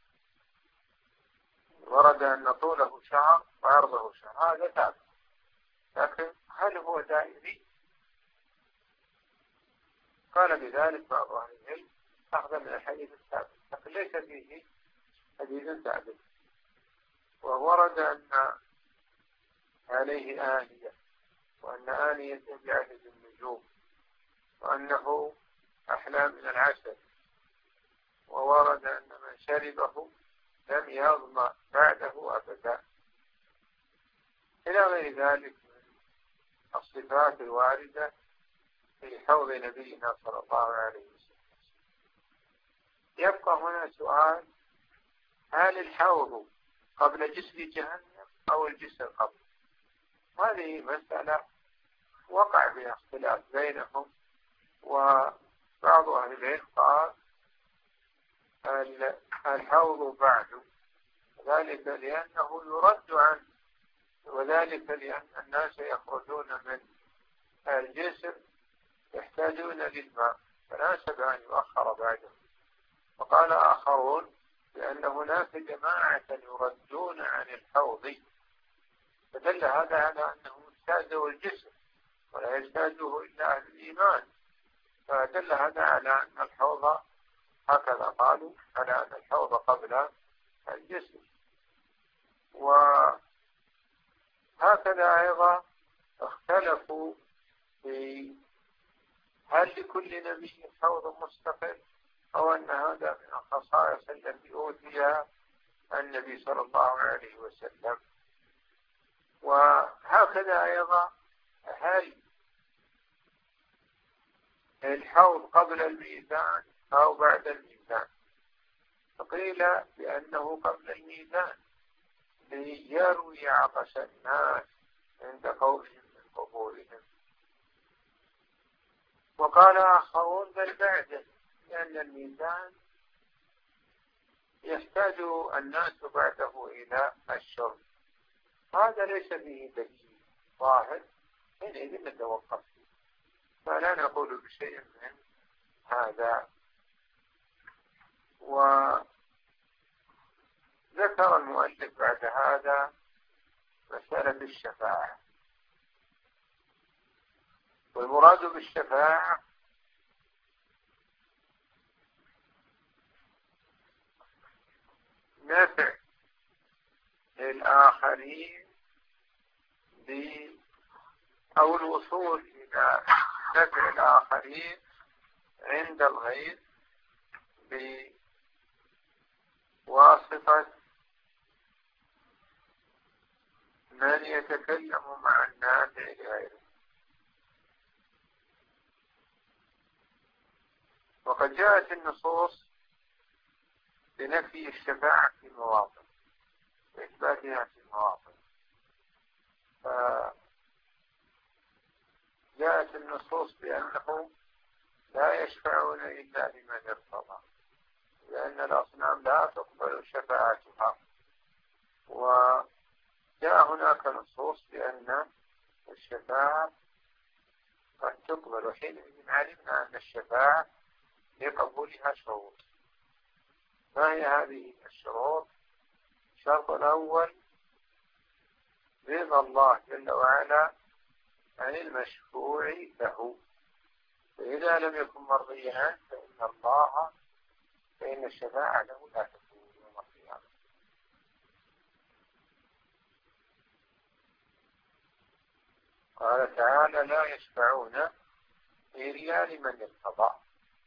ورد أن طوله شهر وعرضه شهر، هذا ثابت، لكن هل هو دائري؟ قال بذلك بعض أهل العلم أخذ من الحديث الثابت، لكن ليس فيه حديث ثابت. وورد أن عليه آنية، وأن آنية بعدد النجوم، وأنه أحلى من العسل. وورد أن من شربه لم يظمأ بعده أبدا، إلى غير ذلك من الصفات الواردة في حوض نبينا صلى الله عليه وسلم. يبقى هنا سؤال: هل الحوض قبل جسر جهنم أو الجسر قبل؟ هذه مسألة وقع بها اختلاف بينهم، وبعض أهل العلم قال الحوض بعد، ذلك لأنه يرد عنه، وذلك لأن الناس يخرجون من الجسر يحتاجون للماء، فناسب أن يؤخر بعده. وقال آخرون لأن هناك جماعة يردون عن الحوض، فدل هذا على أنه يحتاجه الجسر ولا يحتاجه إلا أهل الإيمان، فدل هذا على أن الحوض هكذا قالوا على أن الحوض قبل الجسر. وهكذا أيضا اختلفوا في هل لكل نبي حوض مستقل أو أن هذا من الخصائص التي أوتيها النبي صلى الله عليه وسلم. وهكذا أيضا هل الحوض قبل الميزان أو بعد الميزان؟ فقيل بأنه قبل الميزان ليروي عطش الناس عند قولهم من قبورهم. وقال آخرون بل بعده، لأن الميزان يحتاج الناس بعده إلى الشرب، هذا ليس فيه دليل ظاهر، حينئذ نتوقف فيه، فلا نقول بشيء من هذا. وذكر المؤلف بعد هذا مسألة الشفاعة، المراد بالشفاعة نفع للآخرين أو الوصول إلى نفع الآخرين عند الغير بواسطة من يتكلم مع الناس لغيره. وقد جاءت النصوص بنفي الشفاعة في مواطن وإثباتها في مواطن. فجاءت النصوص بأنه لا يشفعون إلا لمن ارتضى، لأن الأصنام لا تقبل شفاعتها. وجاء هناك نصوص بأن الشفاعة قد تقبل، وحينئذ علمنا أن الشفاعة لقبولها شروط. ما هي هذه الشروط؟ الشرط الأول رضا الله جل وعلا عن المشفوع له، فإذا لم يكن مرضيا عنه فإن الله فإن الشفاعة له لا تكون يوم القيامة. قال تعالى لا يشفعون إلا لمن ارتضى.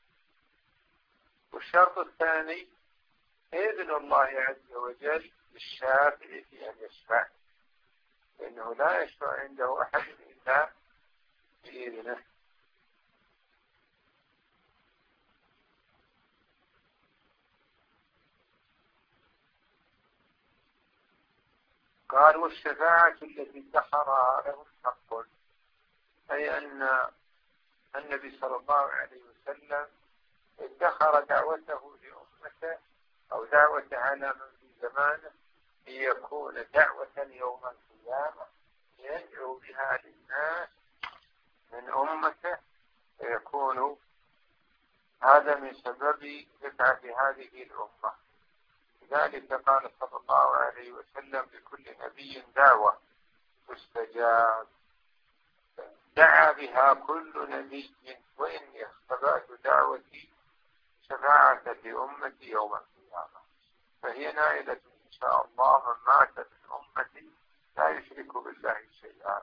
والشرط الثاني إذن الله عز وجل للشافع في أن يشفع، لأنه لا يشفع عنده أحد إلا بإذنه. قال والشفاعة التي ادخرها له حق، أي أن النبي صلى الله عليه وسلم ادخر دعوته لأمته أو دعوة على من في زمانه ليكون دعوة يوم القيامة يدعو بها للناس من أمته، فيكون هذا من سبب رفعة هذه الأمة. لذلك قال صلى الله عليه وسلم لكل نبي دعوة تستجاب، دعا بها كل نبي، وإني اختبأت دعوتي شفاعة لأمتي يوم القيامة، فهي نائلة إن شاء الله من مات من أمتي لا يشرك بالله شيئا.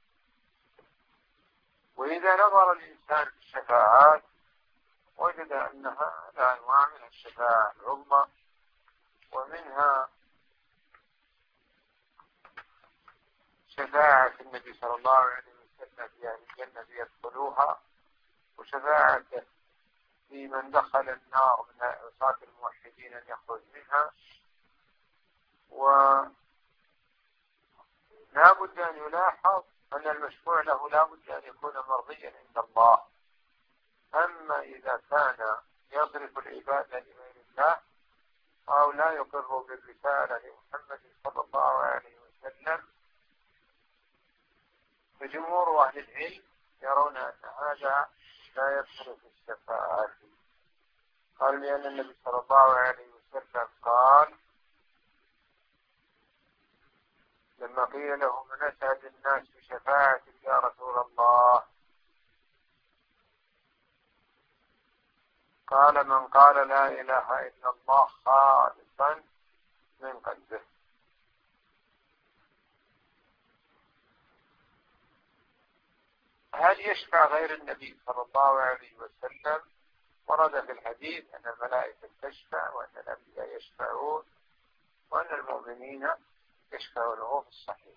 وإذا نظر الإنسان في الشفاعات وجد أنها لا أنواع من الشفاعة العظمى، ومنها شفاعة النبي صلى الله عليه وسلم في أهل الجنة يدخلوها، وشفاعة في من دخل النار من عصاة الموحدين أن يخرج منها. ولا بد أن يلاحظ أن المشفوع له لا بد أن يكون مرضيا عند الله. أما إذا كان يصرف العبادة لغير الله أو لا يقر بالرسالة لمحمد صلى الله عليه وسلم، فجمهور أهل العلم يرون أن هذا لا يدخل في الشفاعة. قال لأن النبي صلى الله عليه وسلم قال لما قيل له من أسعد الناس بشفاعة يا رسول الله، قال من قال لا إله إلا الله خالصا من قلبه. هل يشفع غير النبي صلى الله عليه وسلم؟ ورد في الحديث أن الملائكة تشفع وأن الأنبياء يشفعون وأن المؤمنين يشفعونه في الصحيح.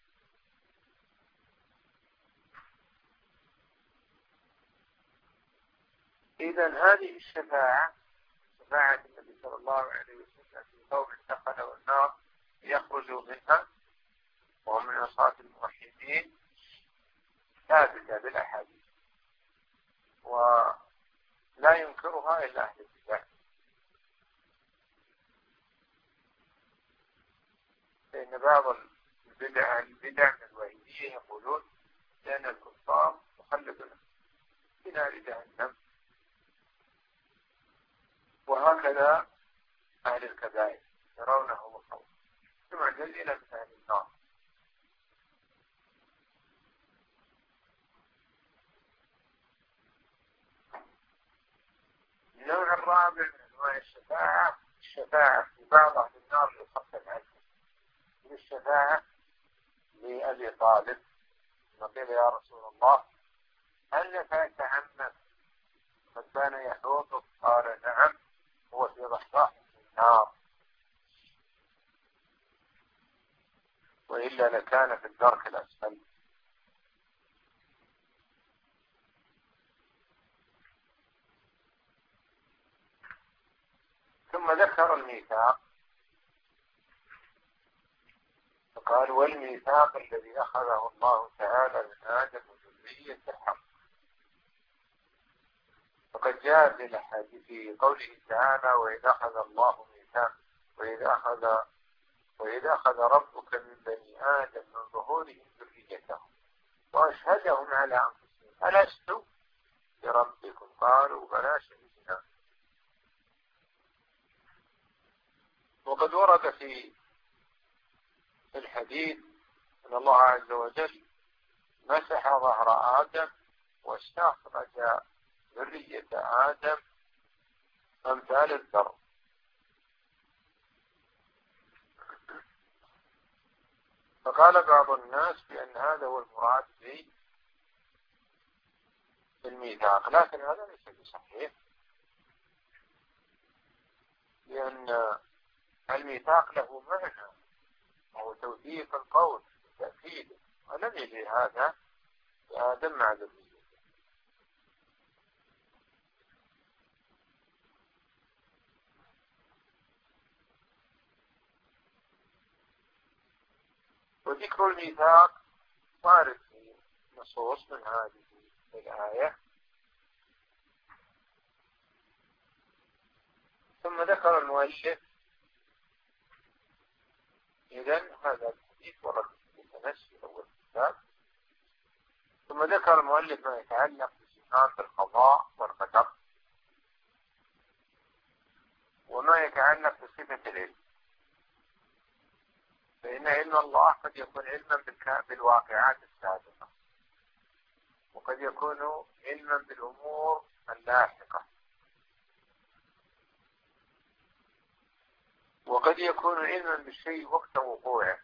إذن هذه الشفاعة شفاعة النبي صلى الله عليه وسلم في قوم دخلوا النار يخرجوا منها وهم من عصاة الموحدين ثابتة بالأحاديث، ولا ينكرها إلا أهل البدع، لأن بعض البدع البدع من الوهيدية يقولون لأن الكفار مخلدون في نار جهنم، وهكذا أهل الكبائر يرونه مخوف المعتزلة من أهل النار. الرابع من أنواع الشفاعة الشفاعة في بعض أهل النار يخفف عنه، الشفاعة لأبي طالب. وقيل يا رسول الله هل نفعت عمك قد كان يحوطك؟ قال نعم، هو في ضحضاح النار، وإلا لكان في الدرك الأسفل. ثم ذكر الميثاق فقال والميثاق الذي أخذه الله تعالى من آدم وذريته الحق. فقد جاء في الأحاديث في قوله تعالى وإذ أخذ الله ميثاق وإذ أخذ وإذ أخذ ربك من بني آدم من ظهورهم ذريتهم وأشهدهم على أنفسهم ألست بربكم قالوا بلى شهدنا. وقد ورد في الحديث أن الله عز وجل مسح ظهر آدم واستخرج ذرية آدم أمثال الذر. فقال بعض الناس بأن هذا هو المراد بالميثاق، لكن هذا ليس بصحيح، لأن الميثاق له معنى وهو توثيق القول وتأكيده، ولم يجي هذا لآدم مع ذريته. وذكر الميثاق وارد في نصوص من هذه الآية. ثم ذكر المؤلف إذن هذا الحديث ورد في التنسي أول الكتاب. ثم ذكر المؤلف ما يتعلق بصفات القضاء والقدر وما يتعلق بصفة العلم، فإن علم الله قد يكون علما بالواقعات السابقة، وقد يكون علما بالأمور اللاحقة، وقد يكون علما بالشيء وقت وقوعه،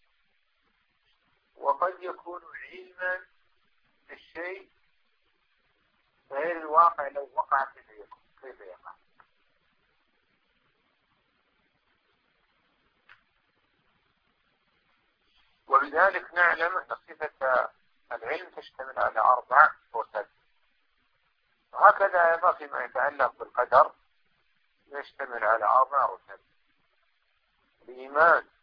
وقد يكون علما بالشيء غير الواقع لو وقع كيف يقع. وبذلك نعلم أن صفة العلم تشتمل على أربع رتب. وهكذا أيضا فيما يتعلق بالقدر يشتمل على أربع رتب: الإيمان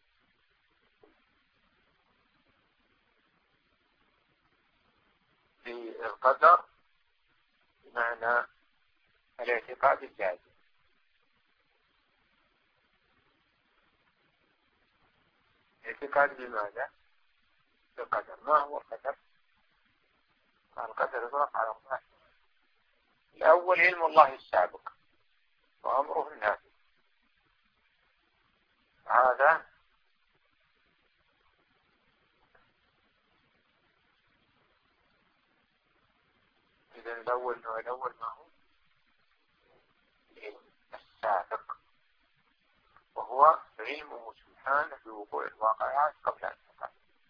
بالقدر بمعنى الاعتقاد الجازم، اعتقاد بماذا؟ بالقدر. ما هو القدر؟ القدر يطلق على الله. الأول علم الله السابق وأمره النافذ، هذا إذا الأول نوع الأول ما هو العلم السابق، وهو علمه سبحانه بوقوع الواقعات قبل أن تقع.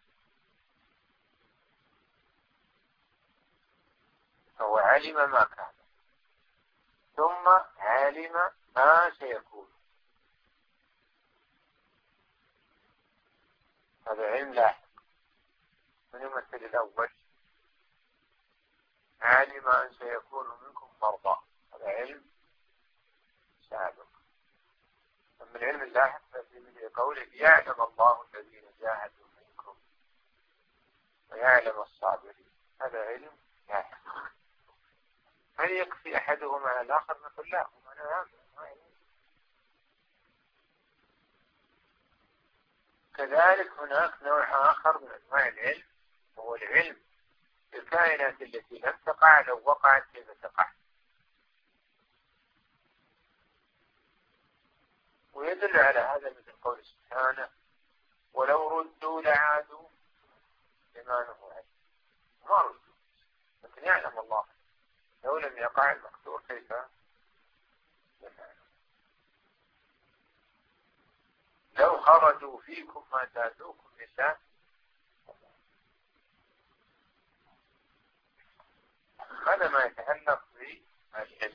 فهو علم ما كان ثم علم ما سيكون، هذا علم لاحق. من يمثل الأول؟ علم أن سيكون منكم مرضى، هذا علم سابق. أما العلم اللاحق ففي من قوله يعلم الله الذين جاهدوا منكم ويعلم الصابرين، هذا علم لاحق. هل يكفي أحدهما على الآخر؟ نقول لا، هما نعم. كذلك هناك نوع آخر من أنواع العلم وهو العلم بالكائنات التي لم تقع لو وقعت كيف تقع، ويدل على هذا مثل قول سبحانه ولو ردوا لعادوا لما نهوا عنه. ما ردوا، لكن يعلم الله لو لم يقع المقدور كيف لو خرجوا فيكم ما زادوكم نساء. هذا ما يتعلق بالعلم.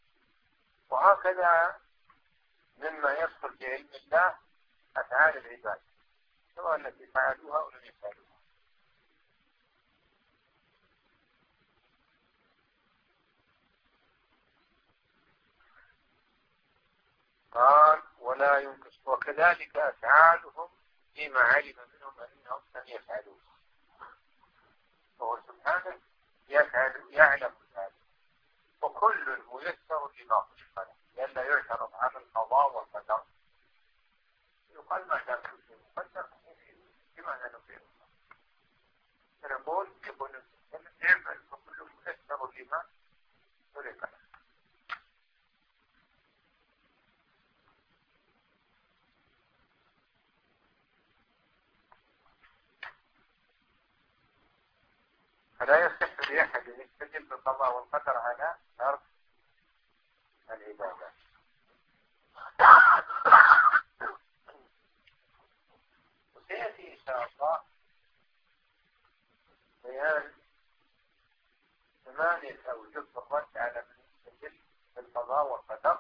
وهكذا مما يدخل في علم الله أفعال العباد سواء التي فعلوها أو لم يفعلوها. قال ولا ينقص وكذلك أفعالهم فيما علم منهم أنهم لم يفعلوه، فهو سبحانه يفعل يعلم ذلك، وكل ميسر لما خلق له، لأنه يعترض على القضاء والقدر. يقال ما دام شيء مقدر بماذا نفعله؟ فنقول يقول نعمل وكل ميسر لما خلق له. فلا يصح لأحد أن يستدل بالقضاء والقدر على ترك العبادات. وسيأتي إن شاء الله بيان ثمانية أوجه الرد على من يستدل بالقضاء والقدر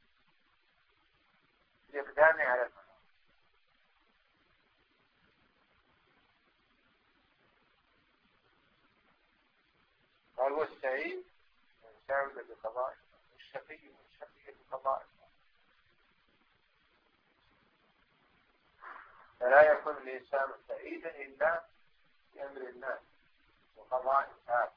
لإقدامه على المنع. قال والسعيد من سعد بقضاء والشقي من شقي بقضاء. فلا يكون الإنسان سعيدا إلا بأمر الناس وقضاء الناس.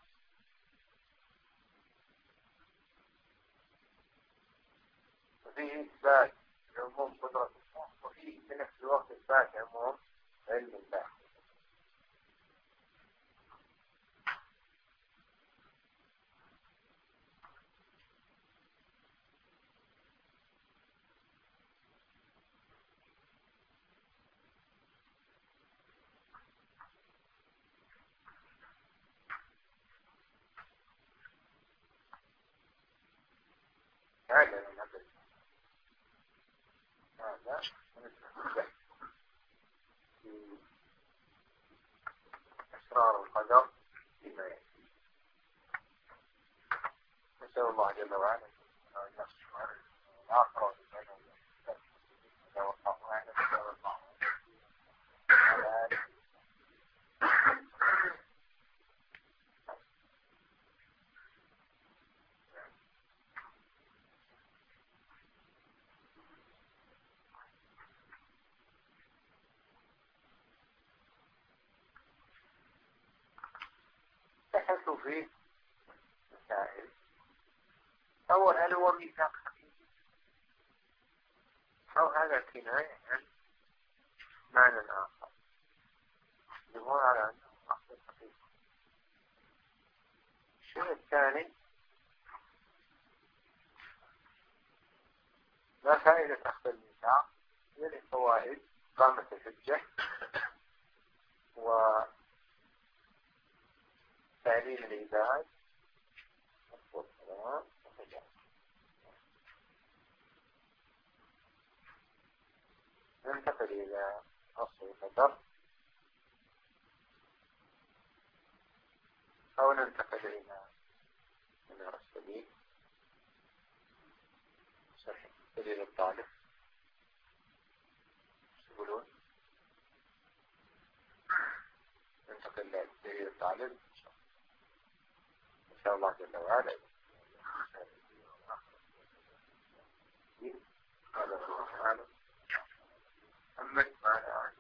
وفيه إثبات عموم قدرة الله، وفيه في نفس الوقت إثبات عموم علم الله. هذا من هذا هذا في أسرار القدر فيما يأتي. نسأل الله جل وعلا أن يصبر الآخرة تحثوا فيه مسائل. أول هل هو ميثاق حقيقي أو هذا كناية عن معنى آخر يقول على أنه أخذ حقيقي. الشيء الثاني ما فائدة أخذ الميثاق من الفوائد قامة الحجة وتعليل العباد والسلام والحجة. ننتقل إلى أصل القدر أو ننتقل إلى منار السبيل شرح دليل الطالب. يقولون ننتقل إلى دليل الطالب إن شاء الله جل وعلا. هذا هو سبحانه أمت معنا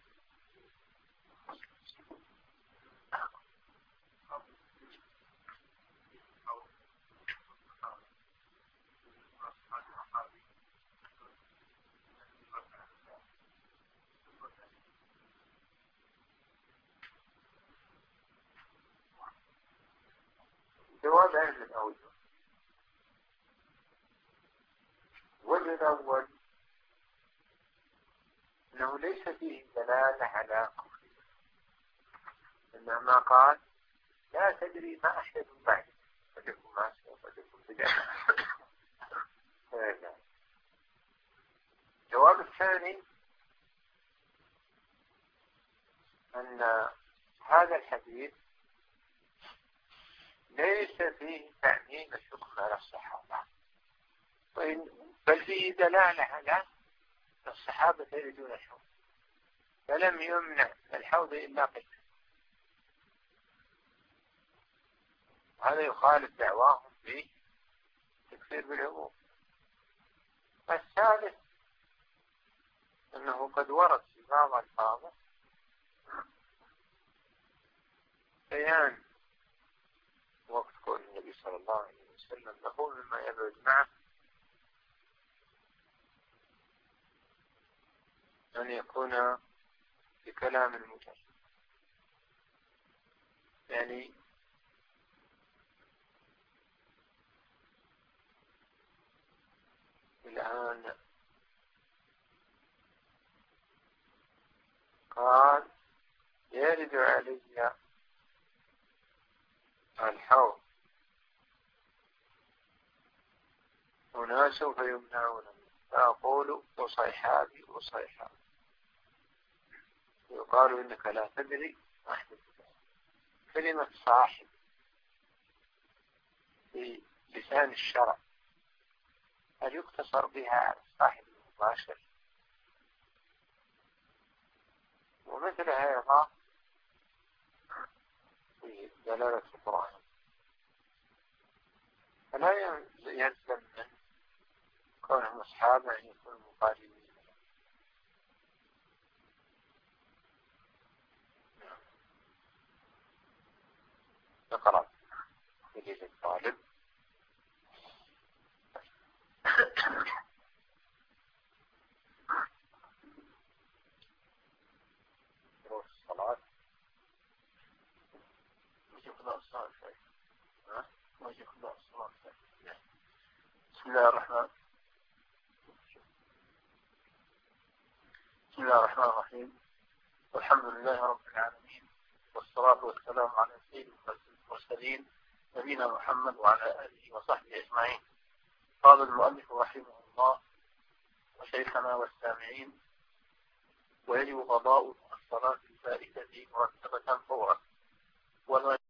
جواب أهل الأوجه. وجه الأول أنه ليس فيه دلالة على كفر، إنما قال لا تدري ما أحدث بعد قد يكون معصية وقد يكون بدعة. الجواب الثاني أن هذا الحديث ليس فيه تعميم الحكم على الصحابة، بل فيه دلالة على الصحابة يريدون الحوض، فلم يمنع الحوض إلا قلة. هذا يخالف دعواهم بتكفير بالعموم. الثالث أنه قد ورد في بعض الفاظه بيان وقت كون النبي صلى الله عليه وسلم له مما يبعد معه أن يكون بكلام المجرد. يعني الآن قال يرد علي الحوض أناس فيمنعون فأقول وصيحابي وصيحابي، يقال إنك لا تدري ما أحدث. كلمة صاحب في لسان الشرع هل يقتصر بها على الصاحب المباشر؟ ومثل هذا في دلالة القرآن، فلا يلزم من كونهم أصحابا أن يكونوا مقاربين. نقرأ دليل الطالب. دروس الصلاة وجه قضاء الصلاة شيء ها وجه قضاء الصلاة شيء. بسم الله الرحمن بسم الله الرحمن الرحيم. والحمد لله رب العالمين، والصلاة والسلام على سيد المرسلين نبينا محمد وعلى آله وصحبه أجمعين. قال المؤلف رحمه الله: وشيخنا والسامعين، ويجب قضاء الصلاة الفائتة مرتبة فورا، ولا